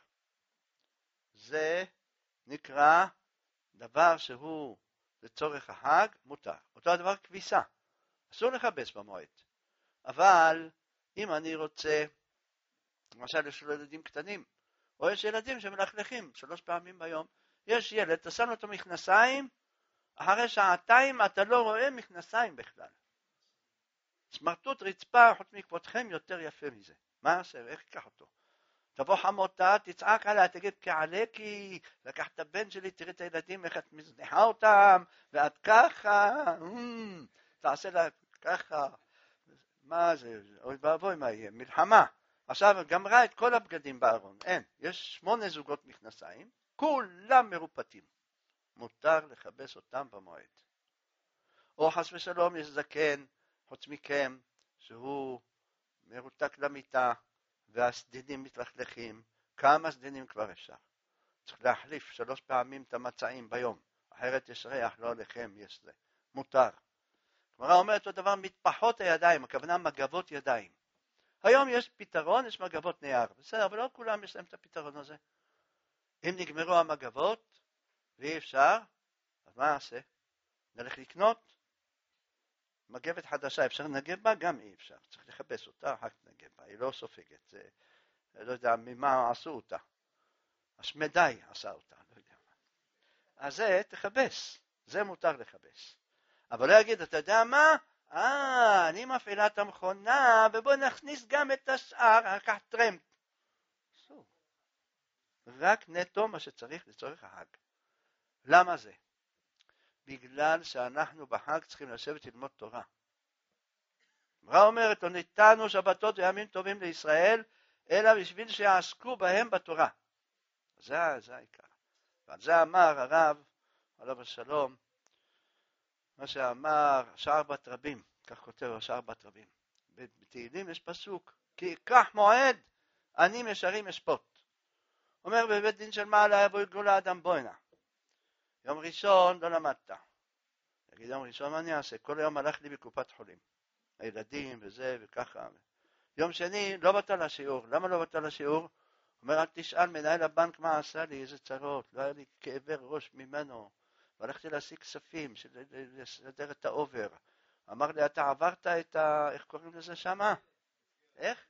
זה נקרא דבר שהוא לצורך החג, מותר. אותו הדבר כביסה. אסור לכבס במועד. אבל אם אני רוצה, למשל יש ילדים קטנים, או יש ילדים שמלכלכים 3 פעמים ביום, יש ילד, אתה שם לו את המכנסיים, אחרי שעתיים אתה לא רואה מכנסיים בכלל. סמרטוט רצפה, חוץ מכבודכם יותר יפה מזה. מה עושה? איך ייקח אותו? תבוא חמותה, תצעק עליה, תגיד כעלקי, לקח את הבן שלי, תראי את הילדים, איך את מזניחה אותם, ואת ככה, תעשה לה ככה. מה זה? אוי ואבוי מה יהיה? מלחמה. עכשיו גמרה את כל הבגדים בארון. אין. יש 8 זוגות מכנסיים, כולם מרופטים. מותר לכבס אותם במועד. או חס ושלום יש זקן, חוץ מכם, שהוא מרותק למיטה, והסדינים מתלכלכים. כמה סדינים כבר אפשר? צריך להחליף 3 פעמים את המצעים ביום. אחרת יש ריח, לא לכם יש זה. מותר. גמרא אומרת אותו דבר, מטפחות הידיים, הכוונה מגבות ידיים. היום יש פתרון, יש מגבות נייר. בסדר, אבל לא כולם יש להם את הפתרון הזה. אם נגמרו המגבות, ואי אפשר, אז מה נעשה? נלך לקנות מגבת חדשה, אפשר לנגב בה? גם אי אפשר. צריך לחפש אותה, רק לנגב בה. היא לא סופגת. זה, לא יודע ממה עשו אותה. השמדי עשה אותה, לא יודע מה. אז זה תחפש. זה מותר לחפש. אבל לא יגיד, אתה יודע מה? אני מפעילה את המכונה, ובוא נכניס גם את השאר, לקח טרמפ. אסור. רק נטו מה שצריך לצורך החג. למה זה? בגלל שאנחנו בחג צריכים לשבת ללמוד תורה. מה אומרת? לא ניתנו שבתות וימים טובים לישראל, אלא בשביל שיעסקו בהם בתורה. זה העיקר. ועל זה אמר הרב, עליו השלום, מה שאמר שער בת רבים, כך כותב שער בת רבים. בתהילים יש פסוק, כי ייקח מועד, אני משרים אשפוט. אומר בבית דין של מעלה יבוא יגאו לאדם בואנה. יום ראשון לא למדת. יגיד יום ראשון מה אני אעשה? כל היום הלך לי בקופת חולים. הילדים וזה וככה. יום שני לא באת לשיעור. למה לא באת לשיעור? אומר, אל תשאל מנהל הבנק מה עשה לי, איזה צרות. לא היה לי כאבי ראש ממנו. והלכתי להשיג כספים, לסדר את האובר. אמר לי, אתה עברת את ה... איך קוראים לזה שמה? איך?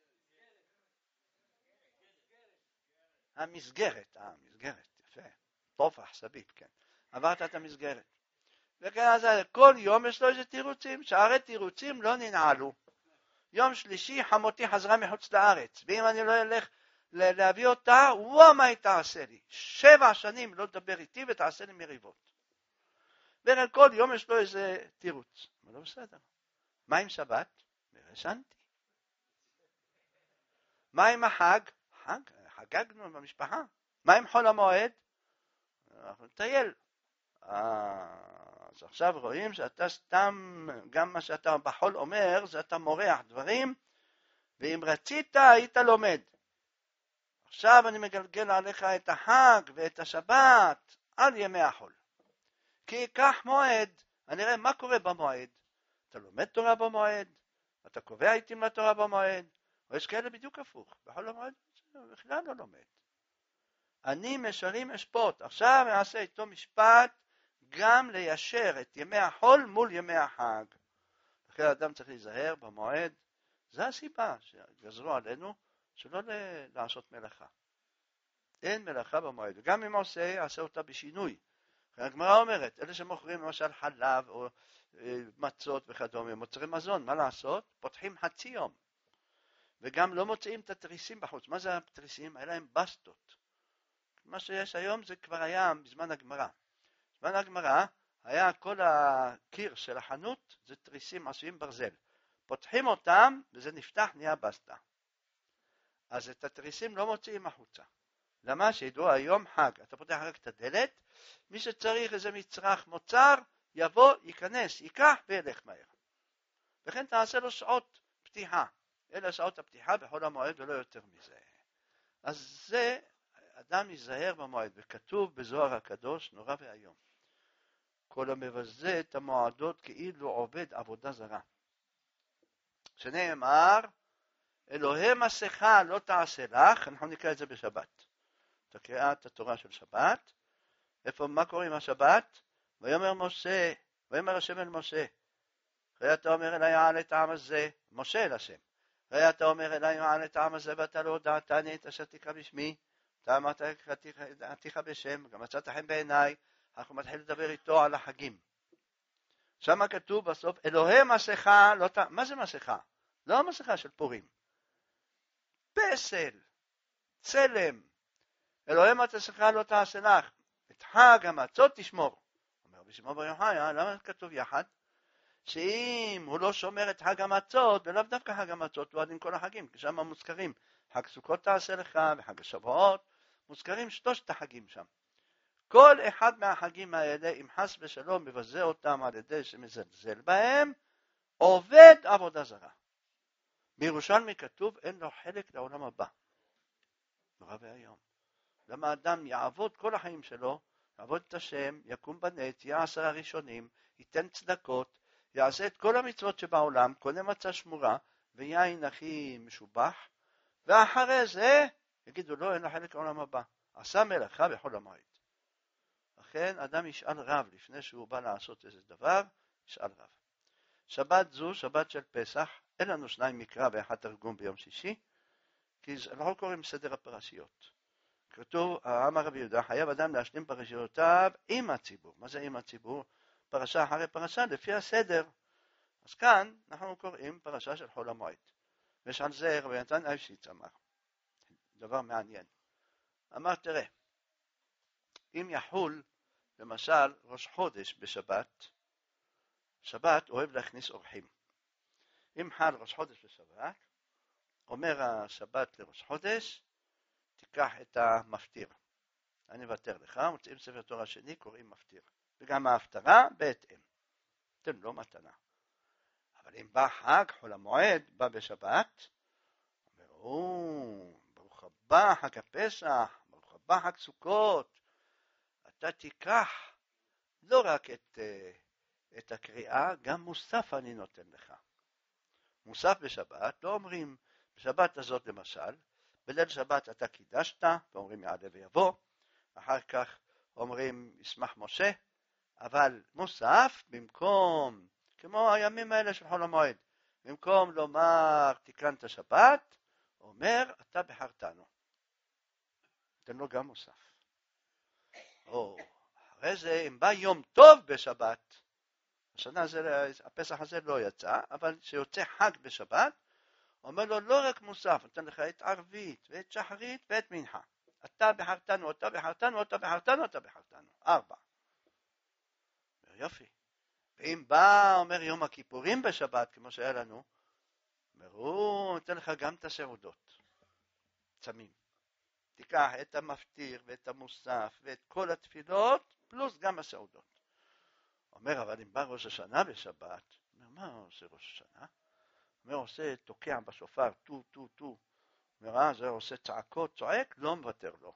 המסגרת, יפה. טופח, סביב, כן. עברת את המסגרת. וכן, אז כל יום יש לו איזה תירוצים, שהרי תירוצים לא ננעלו. יום שלישי חמותי חזרה מחוץ לארץ, ואם אני לא אלך להביא אותה, מה היא תעשה לי? 7 שנים לא תדבר איתי ותעשה לי מריבות. וכן, כל יום יש לו איזה תירוץ. אבל לא בסדר. מה עם שבת? ורשנתי. מה עם החג? חגגנו במשפחה. מה עם חול המועד? אנחנו נטייל. אז עכשיו רואים שאתה סתם, גם מה שאתה בחול אומר, זה אתה מורח דברים, ואם רצית היית לומד. עכשיו אני מגלגל עליך את החג ואת השבת על ימי החול. כי ייקח מועד, אני רואה מה קורה במועד. אתה לומד תורה במועד, אתה קובע עיתים לתורה במועד, או יש כאלה בדיוק הפוך, בחול המועד בכלל לא לומד. אני משרים אשפוט, עכשיו אני אעשה איתו משפט, גם ליישר את ימי החול מול ימי החג. לכן האדם צריך להיזהר במועד, זו הסיבה שגזרו עלינו שלא לעשות מלאכה. אין מלאכה במועד, וגם אם עושה אותה בשינוי. הגמרא אומרת, אלה שמוכרים למשל חלב או מצות וכדומה, מוצרי מזון, מה לעשות? פותחים חצי יום. וגם לא מוצאים את התריסים בחוץ. מה זה התריסים? היה להם בסטות. מה שיש היום זה כבר היה בזמן הגמרא. בזמן הגמרא היה כל הקיר של החנות, זה תריסים עשויים ברזל. פותחים אותם וזה נפתח, נהיה בסטה. אז את התריסים לא מוציאים החוצה. למה? שידעו היום חג. אתה פותח רק את הדלת, מי שצריך איזה מצרך מוצר, יבוא, ייכנס, ייקח וילך מהר. וכן תעשה לו שעות פתיחה. אלה שעות הפתיחה בחול המועד ולא יותר מזה. אז זה, אדם ייזהר במועד, וכתוב בזוהר הקדוש, נורא והיום. כל המבזה את המועדות כאילו עובד עבודה זרה. שנאמר, אלוהי מסכה לא תעשה לך, אנחנו נקרא את זה בשבת. אתה קרא את התורה של שבת, מה קורה עם השבת? ויאמר השם אל משה, ראי אתה אומר אלי יעל את העם הזה, משה אל השם, ראי אתה אומר אלי יעל את העם הזה ואתה לא הודעתני את אשר תקרא בשמי, אתה אמרת קראתיך בשם, גם מצאת חן בעיניי, אנחנו מתחילים לדבר איתו על החגים. שם כתוב בסוף, אלוהי מסכה, מה זה מסכה? לא המסכה של פורים. פסל, צלם, אלוהי מסכה לא תעשה לך, את חג המצות תשמור. אומר בשמו בר יוחאי, למה כתוב יחד? שאם הוא לא שומר את חג המצות, ולאו דווקא חג המצות, הוא עד עם כל החגים, כי שם מוזכרים, חג סוכות תעשה לך, וחג השבועות, מוזכרים 3 החגים שם. כל אחד מהחגים האלה, אם חס ושלום מבזה אותם על ידי שמזלזל בהם, עובד עבודה זרה. בירושלמי כתוב, אין לו חלק לעולם הבא. נורא והיום. למה אדם יעבוד כל החיים שלו, יעבוד את השם, יקום בנט, יהיה 10 הראשונים, ייתן צדקות, יעשה את כל המצוות שבעולם, קונה מצה שמורה, ויין הכי משובח, ואחרי זה יגידו לו, אין לו חלק לעולם הבא. עשה מלאכה בחול המועד. לכן אדם ישאל רב לפני שהוא בא לעשות איזה דבר, ישאל רב. שבת זו, שבת של פסח, אין לנו 2 מקרא ואחד תרגום ביום שישי, כי אנחנו קוראים סדר הפרשיות. כתוב, אמר רבי יהודה, חייב אדם להשלים פרשיותיו עם הציבור. מה זה עם הציבור? פרשה אחרי פרשה, לפי הסדר. אז כאן אנחנו קוראים פרשה של חול המועד. ויש על זה רבי נתן אייבשיץ אמר, דבר מעניין. אמר, תראה, אם יחול, למשל, ראש חודש בשבת, שבת אוהב להכניס אורחים. אם חל ראש חודש בשבת, אומר השבת לראש חודש, תיקח את המפטיר. אני אוותר לך, מוצאים ספר תורה שני, קוראים מפטיר. וגם ההפטרה בהתאם. תן לו מתנה. אבל אם בא חג, חול המועד, בא בשבת, אומר, ברוך הבא, חג הפסח, ברוך בא חג סוכות, אתה תיקח לא רק את הקריאה, גם מוסף אני נותן לך. מוסף בשבת, לא אומרים, בשבת הזאת למשל, בליל שבת אתה קידשת, ואומרים יעלה ויבוא, אחר כך אומרים ישמח משה, אבל מוסף במקום, כמו הימים האלה של חול המועד, במקום לומר תיקנת שבת, אומר אתה בחרתנו. תן לו גם מוסף. אחרי זה, אם בא יום טוב בשבת, השנה הזה, הפסח הזה לא יצא, אבל שיוצא חג בשבת, אומר לו לא רק מוסף, נותן לך את ערבית ואת שחרית ואת מנחה. אתה בחרתנו, אתה בחרתנו, אתה בחרתנו, אתה בחרתנו. 4. יופי. ואם בא, אומר יום הכיפורים בשבת, כמו שהיה לנו, אומר, נותן לך גם את הסעודות. צמים. תיקח את המפטיר ואת המוסף ואת כל התפילות, פלוס גם הסעודות. אומר, אבל אם בא ראש השנה בשבת, אומר, מה עושה ראש השנה? אומר, עושה תוקע בשופר, טו, טו, טו. אומר, זה עושה צעקות, צועק, לא מוותר לו.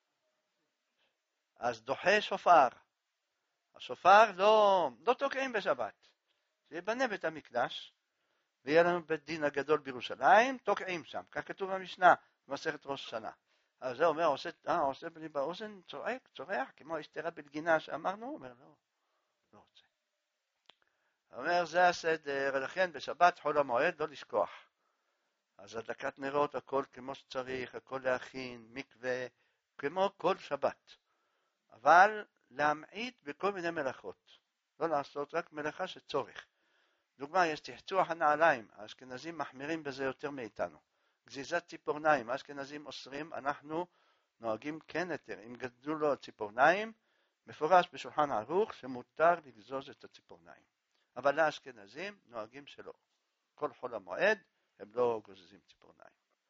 אז דוחה שופר. השופר לא תוקעים בשבת. שיבנה בית המקדש, ויהיה לנו בית דין הגדול בירושלים, תוקעים שם. כך כתוב במשנה, במסכת ראש השנה. אז זה אומר, עושה בלי באוזן, צועק, צורח, כמו אשתרה בלגינה שאמרנו, אומר, לא רוצה. אומר, זה הסדר, לכן בשבת חול המועד לא לשכוח. אז הדלקת נרות, הכל כמו שצריך, הכל להכין, מקווה, כמו כל שבת. אבל להמעיט בכל מיני מלאכות. לא לעשות רק מלאכה שצורך. דוגמה, יש תחצוח הנעליים, האשכנזים מחמירים בזה יותר מאיתנו. גזיזת ציפורניים, האשכנזים אוסרים, אנחנו נוהגים כן יותר. אם גדלו לו ציפורניים, מפורש בשולחן ערוך שמותר לגזוז את הציפורניים. אבל לאשכנזים נוהגים שלא. כל חול המועד הם לא גוזזים ציפורניים.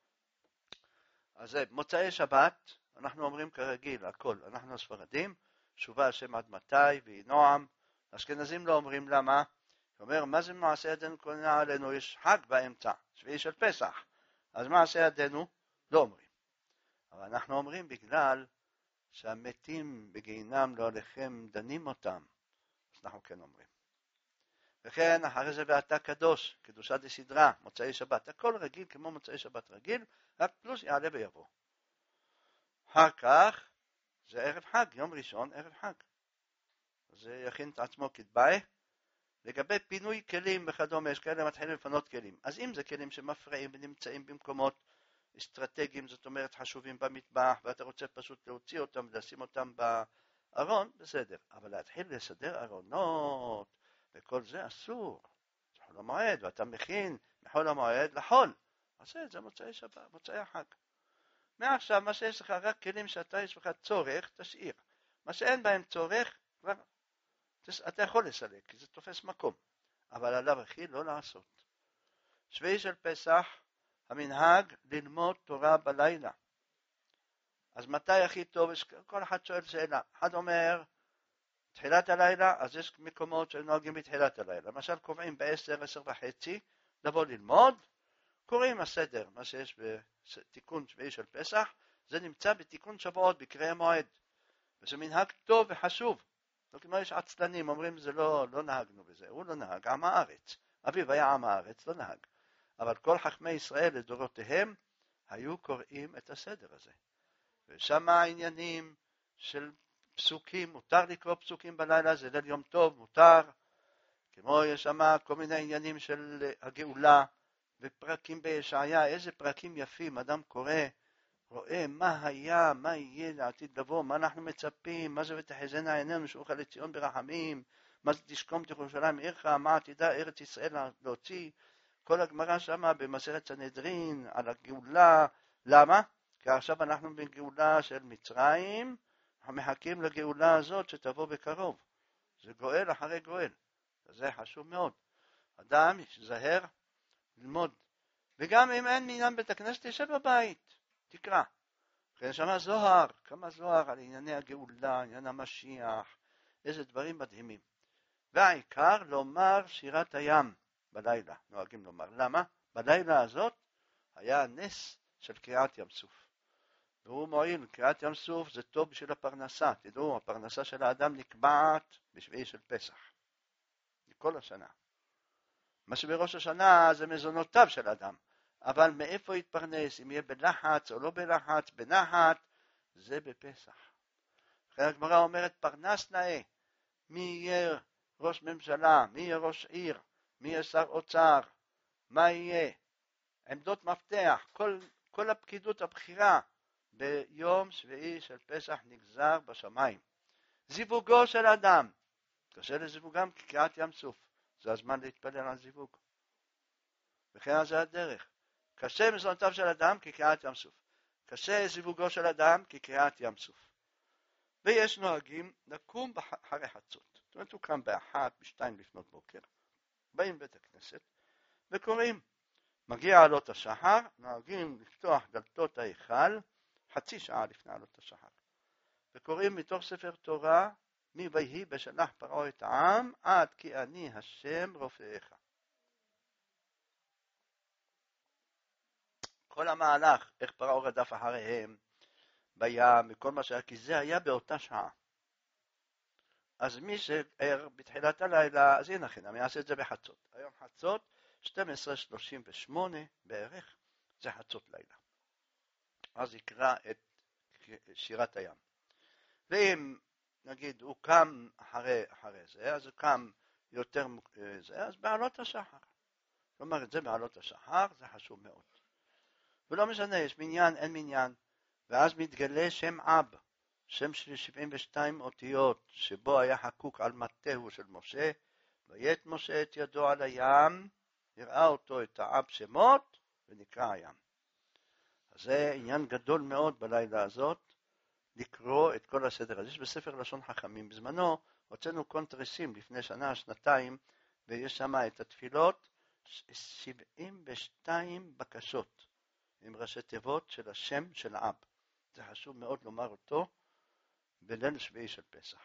אז מוצאי שבת, אנחנו אומרים כרגיל, הכל, אנחנו הספרדים, שובה השם עד מתי ויהי נועם. האשכנזים לא אומרים למה. הוא אומר, מה זה מעשה ידינו כהנה עלינו? יש חג באמצע, שביעי של פסח. אז מעשה ידינו? לא אומרים. אבל אנחנו אומרים בגלל שהמתים בגיהינם לא עליכם דנים אותם. אז אנחנו כן אומרים. וכן, אחרי זה ואתה קדוש, קדושה דסדרה, מוצאי שבת. הכל רגיל כמו מוצאי שבת רגיל, רק פלוס יעלה ויבוא. אחר כך, זה ערב חג, יום ראשון, ערב חג. זה יכין את עצמו כדבעי. לגבי פינוי כלים וכדומה, יש כאלה מתחילים לפנות כלים. אז אם זה כלים שמפריעים ונמצאים במקומות אסטרטגיים, זאת אומרת חשובים במטבח, ואתה רוצה פשוט להוציא אותם ולשים אותם בארון, בסדר. אבל להתחיל לסדר ארונות, וכל זה אסור. זה חול המועד, ואתה מכין מחול המועד לחול. אז זה מוצאי שבת, מוצאי החג. מעכשיו, מה שיש לך רק כלים שאתה יש לך צורך, תשאיר. מה שאין בהם צורך, כבר אתה יכול לסלק, כי זה תופס מקום. אבל עליו הכי לא לעשות. שביעי של פסח, המנהג ללמוד תורה בלילה. אז מתי הכי טוב? כל אחד שואל שאלה. אחד אומר, תחילת הלילה, אז יש מקומות שנוהגים בתחילת הלילה. למשל, קובעים ב-10, 10:30, לבוא ללמוד, קוראים הסדר, מה שיש בתיקון שביעי של פסח, זה נמצא בתיקון שבועות, בקריאה מועד. וזה מנהג טוב וחשוב. לא כמו יש עצלנים, אומרים זה לא נהגנו בזה, הוא לא נהג, עם הארץ. אביו היה עם הארץ, לא נהג. אבל כל חכמי ישראל לדורותיהם היו קוראים את הסדר הזה. ושם העניינים של פסוקים, מותר לקרוא פסוקים בלילה, זה ליל יום טוב, מותר. כמו יש שם כל מיני עניינים של הגאולה, ופרקים בישעיה, איזה פרקים יפים, אדם קורא, רואה מה היה, מה יהיה לעתיד לבוא, מה אנחנו מצפים, מה זה ותחזינה עינינו שובך לציון ברחמים, מה זה תשכום ירושלים עירך, מה עתידה ארץ ישראל להוציא, כל הגמרא שמה במסכת סנהדרין על הגאולה. למה? כי עכשיו אנחנו בגאולה של מצרים, אנחנו מחכים לגאולה הזאת שתבוא בקרוב. זה גואל אחרי גואל. זה חשוב מאוד. אדם יזהר ללמוד. וגם אם אין מניין בית הכנסת, ישב בבית, תקרא. כן, שמה זוהר, כמה זוהר על ענייני הגאולה, עניין המשיח, איזה דברים מדהימים. והעיקר לומר שירת הים בלילה, נוהגים לומר. למה? בלילה הזאת היה נס של קריאת ים סוף. והוא מועיל, קריעת ים סוף זה טוב בשביל הפרנסה. תדעו, הפרנסה של האדם נקבעת בשביעי של פסח. כל השנה. מה שבראש השנה זה מזונותיו של אדם. אבל מאיפה יתפרנס, אם יהיה בלחץ או לא בלחץ, בנחת, זה בפסח. אחרי הגמרא אומרת, פרנס נאה. מי יהיה ראש ממשלה, מי יהיה ראש עיר, מי יהיה שר אוצר, מה יהיה? עמדות מפתח, כל הפקידות הבכירה ביום שביעי של פסח נגזר בשמיים. זיווגו של אדם, קשה לזיווגם כקריעת ים סוף, זה הזמן להתפלל על זיווג. וכן זה הדרך. קשה מזונותיו של אדם כקריעת ים סוף. קשה זיווגו של אדם כקריעת ים סוף. ויש נוהגים לקום אחרי חצות. זאת אומרת, הוא קם באחת, בשתיים לפנות בוקר, באים בית הכנסת וקוראים. מגיע עלות השחר, נוהגים לפתוח דלתות ההיכל חצי שעה לפני עלות השחר. וקוראים מתוך ספר תורה, מי ויהי בשלח פרעה את העם, עד כי אני השם רופאיך. כל המהלך, איך פרעה רדף אחריהם, בים, וכל מה שהיה, כי זה היה באותה שעה. אז מי שער בתחילת הלילה, אז הנה חינם, יעשה את זה בחצות. היום חצות, 12:38 בערך, זה חצות לילה. אז יקרא את שירת הים. ואם נגיד הוא קם אחרי זה, אז הוא קם יותר זה, אז בעלות השחר. כלומר, את זה בעלות השחר, זה חשוב מאוד. ולא משנה, יש מניין, אין מניין, ואז מתגלה שם אב, שם של 72 אותיות, שבו היה חקוק על מטהו של משה, ויית משה את ידו על הים, הראה אותו את האב שמות, ונקרא הים. אז זה עניין גדול מאוד בלילה הזאת, לקרוא את כל הסדר. אז יש בספר לשון חכמים, בזמנו הוצאנו קונטרסים לפני שנה, שנתיים, ויש שם את התפילות, 72 בקשות, עם ראשי תיבות של השם של האב. זה חשוב מאוד לומר אותו בליל שביעי של פסח.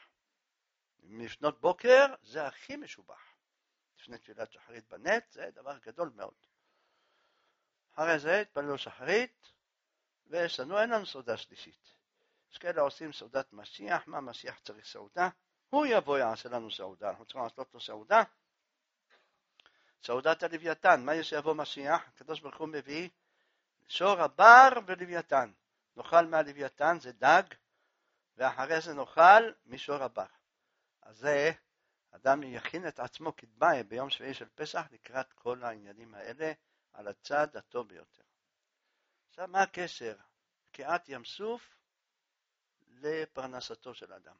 לפנות בוקר זה הכי משובח. לפני תפילת שחרית בנט זה דבר גדול מאוד. אחרי זה התפללו שחרית, ויש לנו, אין לנו סעודה שלישית. יש כאלה עושים סעודת משיח, מה משיח צריך סעודה? הוא יבוא יעשה לנו סעודה, אנחנו צריכים לעשות לו סעודה. סעודת הלוויתן, מה יש שיבוא משיח? הקדוש ברוך הוא מביא שור הבר ולוויתן. נאכל מהלוויתן, זה דג, ואחרי זה נאכל משור הבר. אז זה, אדם יכין את עצמו כדבעי ביום שביעי של פסח, לקראת כל העניינים האלה, על הצד הטוב ביותר. עכשיו, מה הקשר? קריעת ים סוף לפרנסתו של אדם.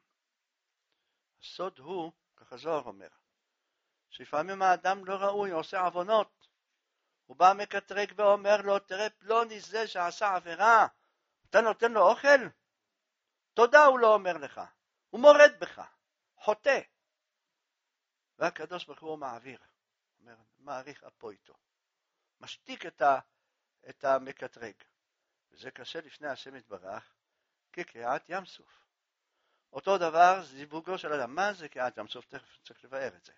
הסוד הוא, ככה זוהר אומר, שלפעמים האדם לא ראוי, עושה עוונות. הוא בא מקטרג ואומר לו, תראה פלוני זה שעשה עבירה, אתה נותן לו אוכל? תודה הוא לא אומר לך, הוא מורד בך, חוטא. והקדוש ברוך הוא מעביר, אומר, מעריך אפו איתו, משתיק את המקטרג. וזה קשה לפני השם יתברך, כקריעת ים סוף. אותו דבר זיווגו של אדם. מה זה קריעת ים סוף? תכף צריך לבאר את זה.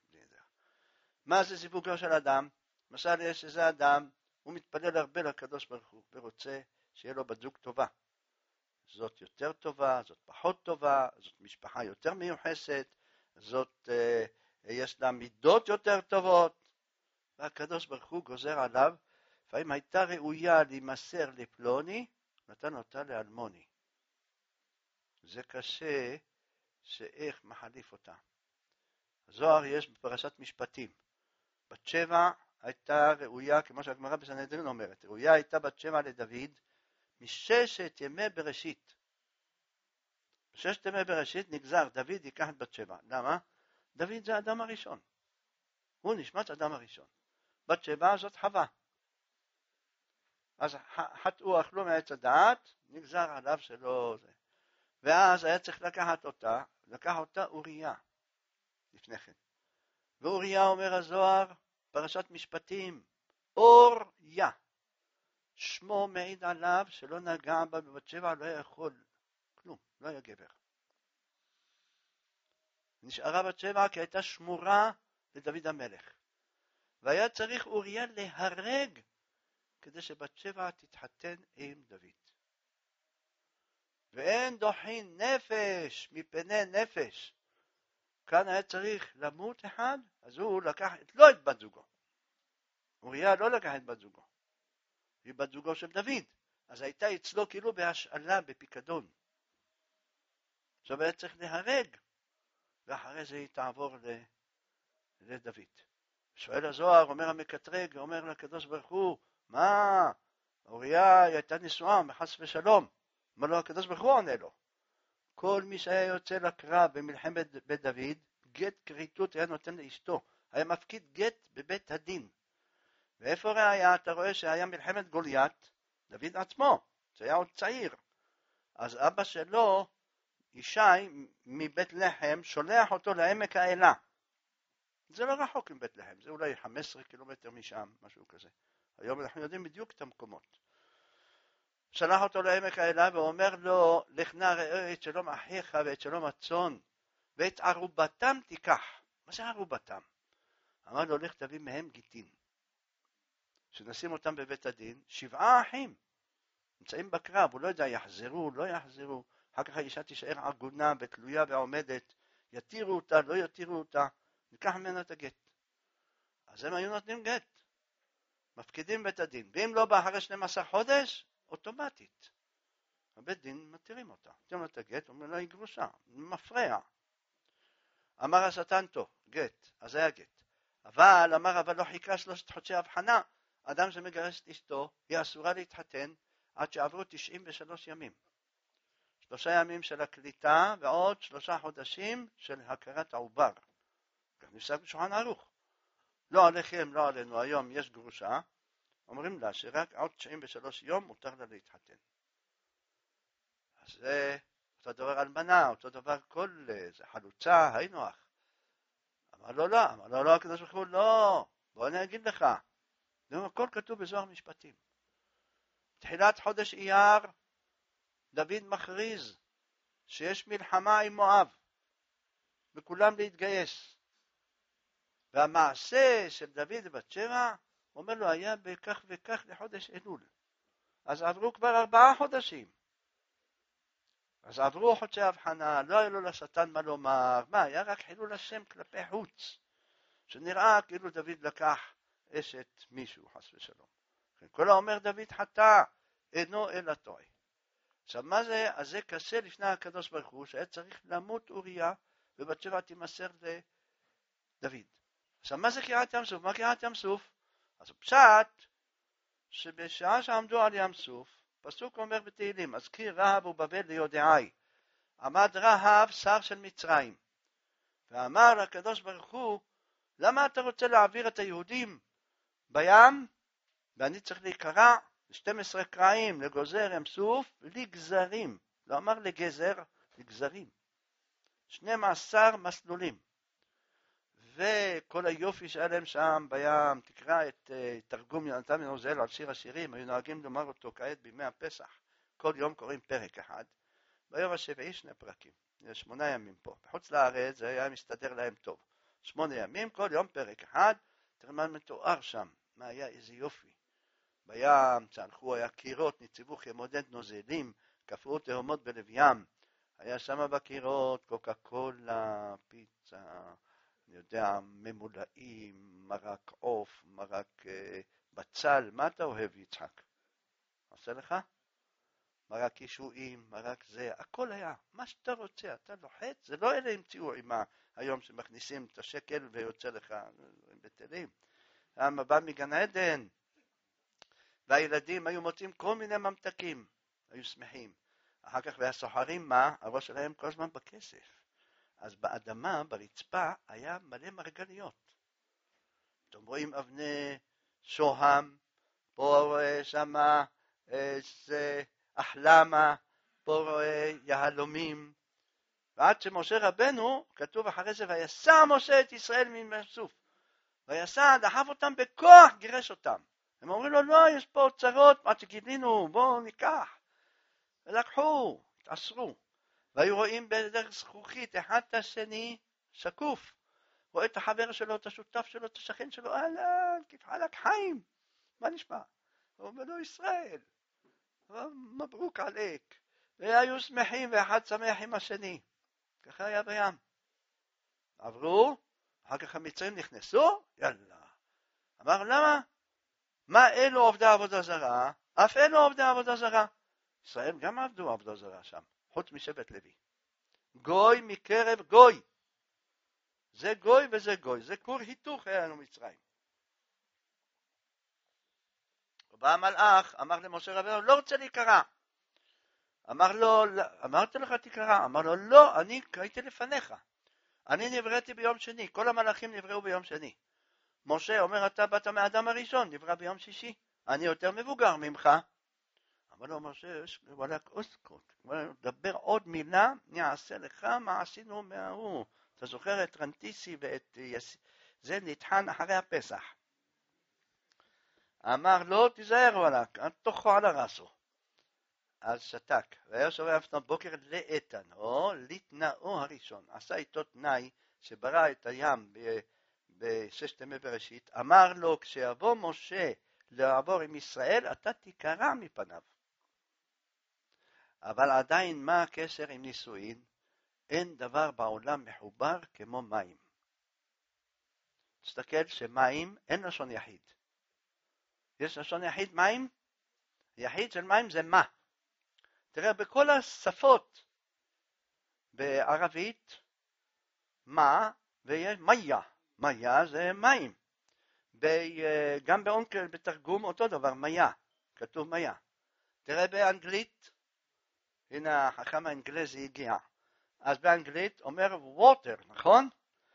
מה זה זיווגו של אדם? למשל יש איזה אדם, הוא מתפלל הרבה לקדוש ברוך הוא, ורוצה שיהיה לו בת זוג טובה. זאת יותר טובה, זאת פחות טובה, זאת משפחה יותר מיוחסת, זאת יש לה מידות יותר טובות. והקדוש ברוך הוא גוזר עליו, לפעמים הייתה ראויה להימסר לפלוני, נתן אותה לאלמוני. זה קשה שאיך מחליף אותה. זוהר יש בפרשת משפטים. בת שבע הייתה ראויה, כמו שהגמרא בסנהדרין אומרת, ראויה הייתה בת שבע לדוד מששת ימי בראשית. בששת ימי בראשית נגזר, דוד ייקח את בת שבע. למה? דוד זה האדם הראשון. הוא נשמת האדם הראשון. בת שבע זאת חווה. אז חטאו אכלו מעץ הדעת, נגזר עליו שלא זה. ואז היה צריך לקחת אותה אוריה לפני כן. ואוריה אומר הזוהר, פרשת משפטים, אוריה. שמו מעיד עליו שלא נגע בה בבת שבע, לא היה יכול כלום, לא היה גבר. נשארה בת שבע כי הייתה שמורה לדוד המלך. והיה צריך אוריה להרג כדי שבת שבע תתחתן עם דוד. ואין דוחין נפש מפני נפש. כאן היה צריך למות אחד, אז הוא לקח לא את בת זוגו. אוריה לא לקח את בת זוגו, היא בת זוגו של דוד, אז הייתה אצלו כאילו בהשאלה, בפיקדון. עכשיו היה צריך להרג, ואחרי זה היא תעבור לדוד. שואל הזוהר, אומר המקטרג, אומר לקדוש ברוך הוא, מה? אוריה הייתה נשואה, מחס ושלום. אומר לו, הקדוש ברוך הוא עונה לו, כל מי שהיה יוצא לקרב במלחמת בית דוד, גט כריתות היה נותן לאשתו, היה מפקיד גט בבית הדין. ואיפה ראיה? אתה רואה שהיה מלחמת גוליית, דוד עצמו, זה היה עוד צעיר. אז אבא שלו, ישי מבית לחם, שולח אותו לעמק האלה. זה לא רחוק מבית לחם, זה אולי 15 קילומטר משם, משהו כזה. היום אנחנו יודעים בדיוק את המקומות. שלח אותו לעמק האלה ואומר לו, לך נא ראה את שלום אחיך ואת שלום הצאן, ואת ערובתם תיקח. מה זה ערובתם? אמר לו, לך תביא מהם גיטין. שנשים אותם בבית הדין, 7 אחים. נמצאים בקרב, הוא לא יודע, יחזרו, לא יחזרו. אחר כך האישה תישאר עגונה ותלויה ועומדת, יתירו אותה, לא יתירו אותה, ניקח ממנה את הגט. אז הם היו נותנים גט. מפקידים בית הדין. ואם לא בא אחרי 12 חודש, אוטומטית. הבית דין מתירים אותה. נותנים לו את הגט, אומרים לה, היא גרושה, מפריע. אמר השטן טוב, גט, אז זה היה גט. אבל לא חיכה 3 חודשי הבחנה. אדם שמגרש את אשתו, היא אסורה להתחתן עד שעברו 93 ימים. 3 ימים של הקליטה ועוד 3 חודשים של הכרת העובר. כך נפסק בשולחן ערוך. לא עליכם, לא עלינו, היום יש גרושה, אומרים לה שרק עוד 93 יום מותר לה להתחתן. אז זה אותו דבר אלמנה, אותו דבר כל זה חלוצה, היינו אח. אמר לו לא, הקדוש ברוך הוא לא, בוא אני אגיד לך. זה הכל כתוב בזוהר משפטים. תחילת חודש אייר, דוד מכריז שיש מלחמה עם מואב, וכולם להתגייס. והמעשה של דוד בת שבע, אומר לו, היה בכך וכך לחודש אלול. אז עברו כבר 4 חודשים. אז עברו חודשי הבחנה, לא היה לו לשטן מה לומר, היה רק חילול השם כלפי חוץ, שנראה כאילו דוד לקח אשת מישהו, חס ושלום. כל האומר דוד חטא, אינו אלא טועה. עכשיו מה זה? אז זה קשה לפני הקדוש ברוך הוא, שהיה צריך למות אוריה, ובת שבע תימסר לדוד. עכשיו מה זה קריעת ים סוף? מה קריעת ים סוף? אז פשט, שבשעה שעמדו על ים סוף, פסוק אומר בתהילים, אזכיר רהב ובבל ליודעי. עמד רהב שר של מצרים, ואמר לקדוש ברוך הוא, למה אתה רוצה להעביר את היהודים בים, ואני צריך להיקרע 12 קרעים לגוזר ים סוף לגזרים. לא אמר לגזר, לגזרים. 12 מסלולים. וכל היופי שהיה להם שם בים, תקרא את תרגום יונתן בן עוזיאל על שיר השירים, היו נוהגים לומר אותו כעת בימי הפסח. כל יום קוראים פרק אחד, ביום השביעי 2 פרקים. יש 8 ימים פה. בחוץ לארץ זה היה מסתדר להם טוב. 8 ימים, כל יום פרק אחד, תראה מה מתואר שם, מה היה, איזה יופי. בים צנחו, היה קירות, נציבו כמודד נוזלים, כפרו תהומות בלב ים. היה שם בקירות קוקה קולה, פיצה, אני יודע, ממולאים, מרק עוף, מרק בצל. מה אתה אוהב, יצחק? עושה לך? מרק ישועים, מרק זה, הכל היה. מה שאתה רוצה, אתה לוחץ, זה לא אלה המציאו עם היום שמכניסים את השקל ויוצא לך בטלים. העם בא מגן עדן, והילדים היו מוצאים כל מיני ממתקים, היו שמחים. אחר כך והסוחרים, מה? הראש שלהם כל הזמן בכסף. אז באדמה, ברצפה, היה מלא מרגליות. אתם רואים אבני שוהם, פה רואה שמה אחלמה, פה רואה יהלומים. ועד שמשה רבנו, כתוב אחרי זה, ויסע משה את ישראל מים סוף. ויסע, דחף אותם בכוח, גירש אותם. הם אומרים לו, לא, יש פה צרות, מה שגילינו, בואו ניקח. ולקחו, התעשרו. והיו רואים בדרך זכוכית, אחד את השני, שקוף. רואה את החבר שלו, את השותף שלו, את השכן שלו, אהלן, כיף חלק חיים. מה נשמע? הוא אומר לו, ישראל, מברוק עליק. והיו שמחים ואחד שמח עם השני. ככה היה בים. עברו, אחר כך המצרים נכנסו, יאללה. אמר למה? מה אלו עובדי עבודה זרה? אף אלו עובדי עבודה זרה. ישראל גם עבדו עבודה זרה שם, חוץ משבט לוי. גוי מקרב גוי. זה גוי וזה גוי, זה כור היתוך היה לנו מצרים. ובא המלאך, אמר למשה רבנו, לא רוצה להיקרא. אמר לו, אמרתי לך תקרא. אמר לו, לא, אני הייתי לפניך. אני נבראתי ביום שני, כל המלאכים נבראו ביום שני. משה אומר, אתה באת מהאדם הראשון, נברא ביום שישי. אני יותר מבוגר ממך. אמר לו, משה, וואלק אוסקוט, דבר עוד מילה, נעשה לך מה עשינו מההוא. אתה זוכר את רנטיסי ואת זה נטחן אחרי הפסח. אמר לו, תיזהר וואלק, אל תוכו על הרסו. אז שתק, והיה שווה לפנות בוקר לאיתן, או לתנאו הראשון. עשה איתו תנאי שברא את הים בששת ימי בראשית. אמר לו, כשיבוא משה לעבור עם ישראל, אתה תיקרע מפניו. אבל עדיין מה הקשר עם נישואין? אין דבר בעולם מחובר כמו מים. תסתכל שמים אין לשון יחיד. יש לשון יחיד מים? יחיד של מים זה מה. תראה בכל השפות בערבית מה ויש מיה. מיה זה מים. גם באונקל בתרגום אותו דבר מיה. כתוב מיה. תראה באנגלית, הנה החכם האנגלזי הגיע. אז באנגלית אומר water, נכון?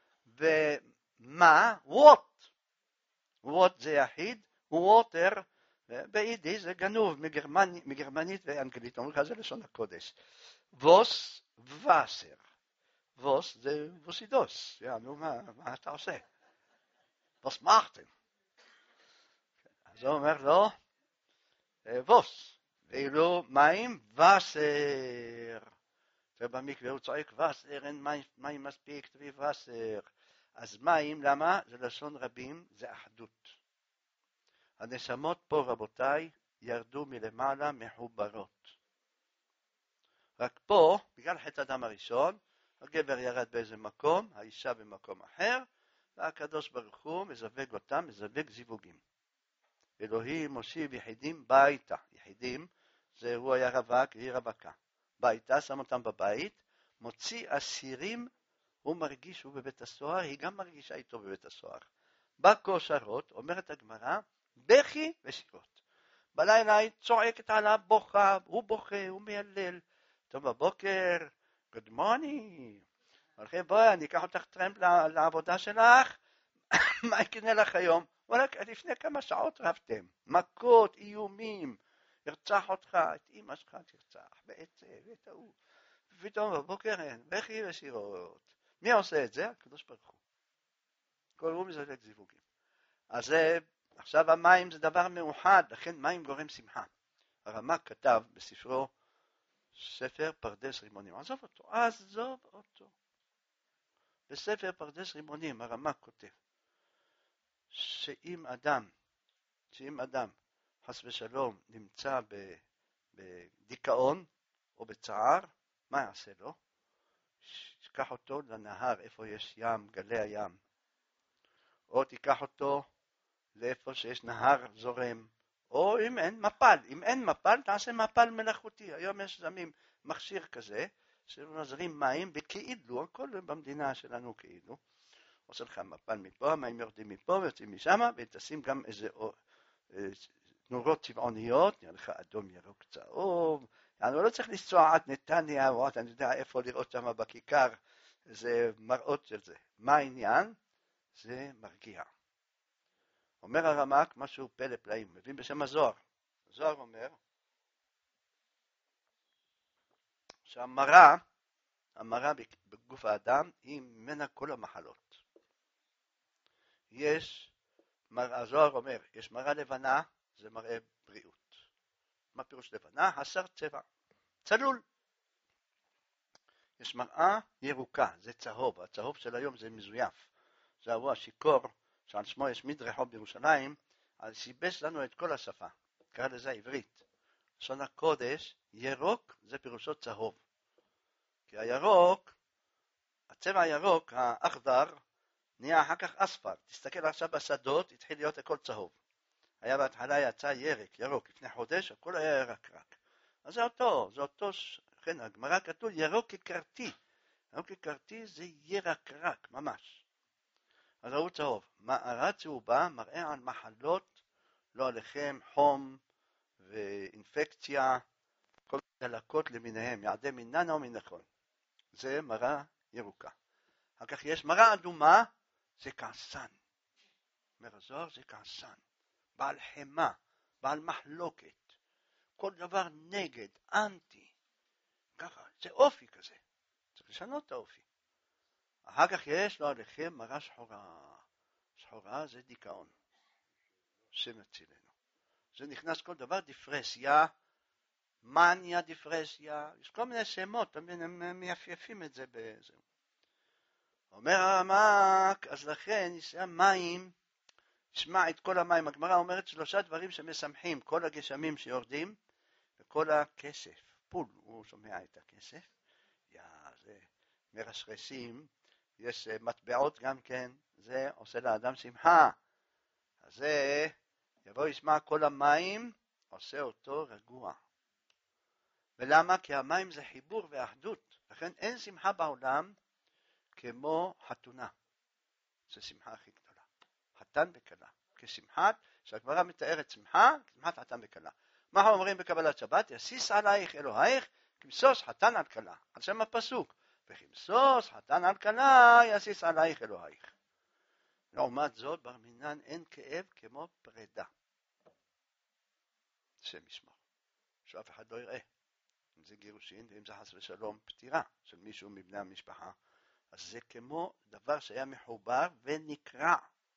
ומה? what. what זה יחיד, water ביידיש זה גנוב מגרמנית ואנגלית, אומרים לך זה לשון הקודש. ווס וסר. ווס זה ווסידוס, נו מה אתה עושה? ווס מאכטן. אז הוא אומר לו, ווס, ואילו מים וסר. ובמקווה הוא צועק וסר, אין מים מספיק, תביא וסר. אז מים, למה? זה לשון רבים, זה אחדות. הנשמות פה רבותיי ירדו מלמעלה מחוברות. רק פה, בגלל חטא אדם הראשון, הגבר ירד באיזה מקום, האישה במקום אחר, והקדוש ברוך הוא מזווג אותם, מזווג זיווגים. אלוהים מושיב יחידים ביתה. יחידים, זה הוא היה רווק, היא רווקה. ביתה, שם אותם בבית, מוציא אסירים, הוא מרגיש, הוא בבית הסוהר, היא גם מרגישה איתו בבית הסוהר. בקושרות, אומרת הגמרא, בכי ושירות. בלילה היא צועקת עליו, בוכה, הוא בוכה, הוא מיילל. טוב בבוקר, good morning. הולכים, בואי, אני אקח אותך טרמפ לעבודה שלך. מה יקנה לך היום? וואלק, לפני כמה שעות רבתם. מכות, איומים. ירצח אותך, את אמא שלך תרצח, בעצב, את ההוא. ופתאום בבוקר אין, בכי ושירות. מי עושה את זה? הקדוש ברוך הוא. כל הוא מזווג זיווגים. אז זה, עכשיו המים זה דבר מאוחד, לכן מים גורם שמחה. הרמ"ק כתב בספרו ספר פרדס רימונים. עזוב אותו. בספר פרדס רימונים הרמ"ק כותב שאם אדם חס ושלום נמצא בדיכאון או בצער, מה יעשה לו? תיקח אותו לנהר איפה יש ים, גלי הים, או תיקח אותו לאיפה שיש נהר זורם, או אם אין מפל, תעשה מפל מלאכותי. היום יש שמים מכשיר כזה שמזרים מים וכאילו, הכל במדינה שלנו כאילו, עושה לך מפל מפה, המים יורדים מפה ויוצאים משם, ותשים גם איזה נורות צבעוניות, נראה לך אדום, ירוק, צהוב. אני לא צריך לנסוע עד נתניה, או אני יודע איפה לראות שם בכיכר, זה מראות של זה. מה העניין? זה מרגיע. אומר הרמ"ק משהו פלא פלאים, מבין בשם הזוהר. הזוהר אומר שהמרה בגוף האדם היא ממנה כל המחלות. הזוהר אומר, יש מרה לבנה, זה מראה בריאות. מה פירוש לבנה? חסר צבע, צלול. יש מראה ירוקה, זה צהוב. הצהוב של היום זה מזויף. זה הוא השיקור, שעל שמו יש מדרחוב בירושלים, אז שיבש לנו את כל השפה. קרא לזה עברית. לשון הקודש, ירוק זה פירושו צהוב. כי הירוק, הצבע הירוק, האחדר, נהיה אחר כך אספלט. תסתכל עכשיו בשדות, התחיל להיות הכל צהוב. היה בהתחלה יצא ירוק, לפני חודש, הכל היה ירק. אז זה אותו, כן, הגמרא כתוב ירוק כקרתי. ירוק כקרתי זה ירק, ממש. אז הוא צהוב. מערה צהובה מראה על מחלות, לא עליכם, חום ואינפקציה, כל דלקות למיניהם, יעדי מיננה ומנכון. זה מראה ירוקה. אחר כך יש מראה אדומה, זה כעסן. אומר הזוהר זה כעסן. בעל חמה, בעל מחלוקת. כל דבר נגד, אנטי. ככה, זה אופי כזה. צריך לשנות את האופי. אחר כך יש לו עליכם מראה שחורה. שחורה זה דיכאון. שמצילנו. זה נכנס כל דבר, דיפרסיה, מניה דיפרסיה, יש כל מיני שמות, הם מייפייפים את זה בזה. אומר הרמק, אז לכן ניסה מים, שמע את כל המים. הגמרא אומרת 3 דברים שמשמחים, כל הגשמים שיורדים, וכל הכסף. פול, הוא שומע את הכסף. זה מרשרשים, יש מטבעות גם כן, זה עושה לאדם שמחה. אז זה יבוא ישמע כל המים, עושה אותו רגוע. ולמה? כי המים זה חיבור ואחדות. לכן אין שמחה בעולם כמו חתונה. זה שמחה הכי גדולה. חתן וכלה. כשמחת, שהגמרא מתארת שמחה, כשמחת חתן וכלה. מה אנחנו אומרים בקבלת שבת? יסיס עלייך אלוהיך, כמסוס חתן על כלה. על שם הפסוק. וכמסוס חתן על כלה, יסיס עלייך אלוהיך. לעומת זאת, בר מינן אין כאב כמו פרידה. שם ישמור. שאף אחד לא יראה. אם זה גירושין, ואם זה חס ושלום פטירה של מישהו מבני המשפחה. אז זה כמו דבר שהיה מחובר ונקרע.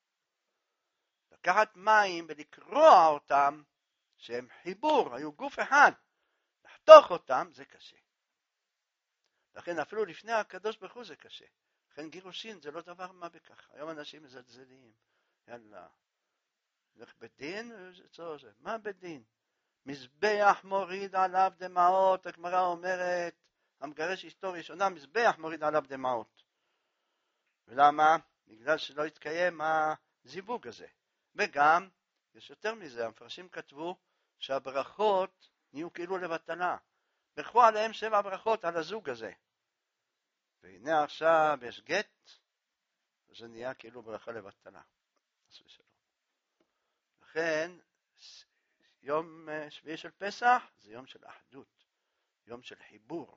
לקחת מים ולקרוע אותם, שהם חיבור, היו גוף אחד. לחתוך אותם, זה קשה. לכן אפילו לפני הקדוש ברוך הוא זה קשה. לכן גירושין זה לא דבר מה בכך. היום אנשים מזלזלים. יאללה. לך בדין? מה בדין? מזבח מוריד עליו דמעות. הגמרא אומרת, המגרש אשתו ראשונה, מזבח מוריד עליו דמעות. ולמה? בגלל שלא התקיים הזיווג הזה. וגם, יש יותר מזה, המפרשים כתבו שהברכות נהיו כאילו לבטלה. ברכו עליהם 7 ברכות על הזוג הזה. והנה עכשיו יש גט, וזה נהיה כאילו ברכה לבטלה. לכן, יום שביעי של פסח זה יום של אחדות, יום של חיבור.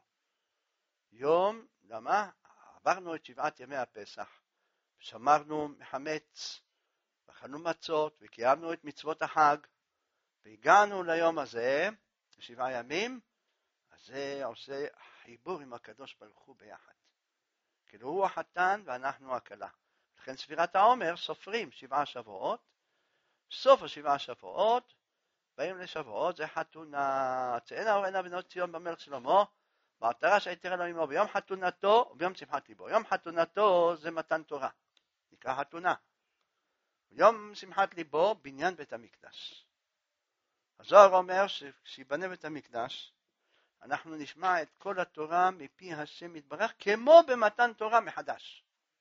יום, למה? עברנו את 7 ימי הפסח, שמרנו מחמץ, אכלנו מצות וקיימנו את מצוות החג, והגענו ליום הזה, 7 ימים, אז זה עושה חיבור עם הקדוש ברוך הוא ביחד. כאילו הוא החתן ואנחנו הכלה. לכן ספירת העומר סופרים 7 שבועות, סוף 7 שבועות, באים לשבועות, זה חתונה, צאנה אורנה בנות ציון במלך שלמה, בעטרה שהיתר אלוהימו ביום חתונתו וביום שמחת ליבו. יום חתונתו זה מתן תורה, נקרא חתונה. יום שמחת ליבו, בניין בית המקדש. הזוהר אומר שיבנה בית המקדש, אנחנו נשמע את כל התורה מפי השם יתברך, כמו במתן תורה מחדש.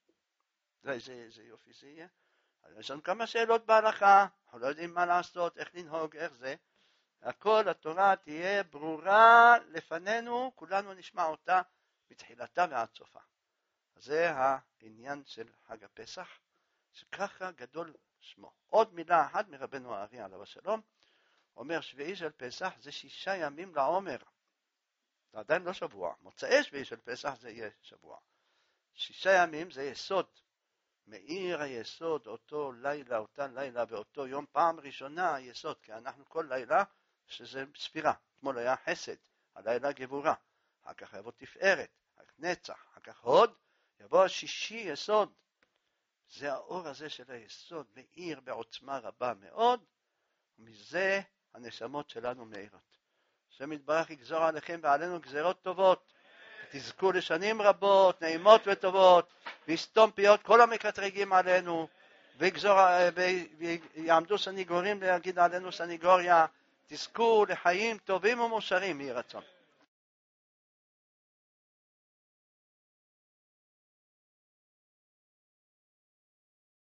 זה יופי זה יהיה. יש לנו כמה שאלות בהלכה, אנחנו לא יודעים מה לעשות, איך לנהוג, איך זה. הכל התורה תהיה ברורה לפנינו, כולנו נשמע אותה מתחילתה ועד סופה. זה העניין של חג הפסח, שככה גדול שמו. עוד מילה אחת מרבנו הארי עליו השלום, אומר שביעי של פסח זה 6 ימים לעומר. זה עדיין לא שבוע. מוצאי שביעי של פסח זה יהיה שבוע. 6 ימים זה יסוד. מאיר היסוד אותו לילה, אותה לילה באותו יום, פעם ראשונה היסוד, כי אנחנו כל לילה שזה ספירה. אתמול היה חסד, הלילה גבורה, אחר כך יבוא תפארת, אחר כך נצח, אחר כך הוד, יבוא השישי יסוד. זה האור הזה של היסוד, מאיר בעוצמה רבה מאוד, ומזה הנשמות שלנו מאירות. השם יתברך יגזור עליכם ועלינו גזירות טובות, תזכו לשנים רבות, נעימות וטובות, ויסתום פיות כל המקטרגים עלינו, ויעמדו סניגורים להגיד עלינו סניגוריה, תזכו לחיים טובים ומוסריים, יהי רצון.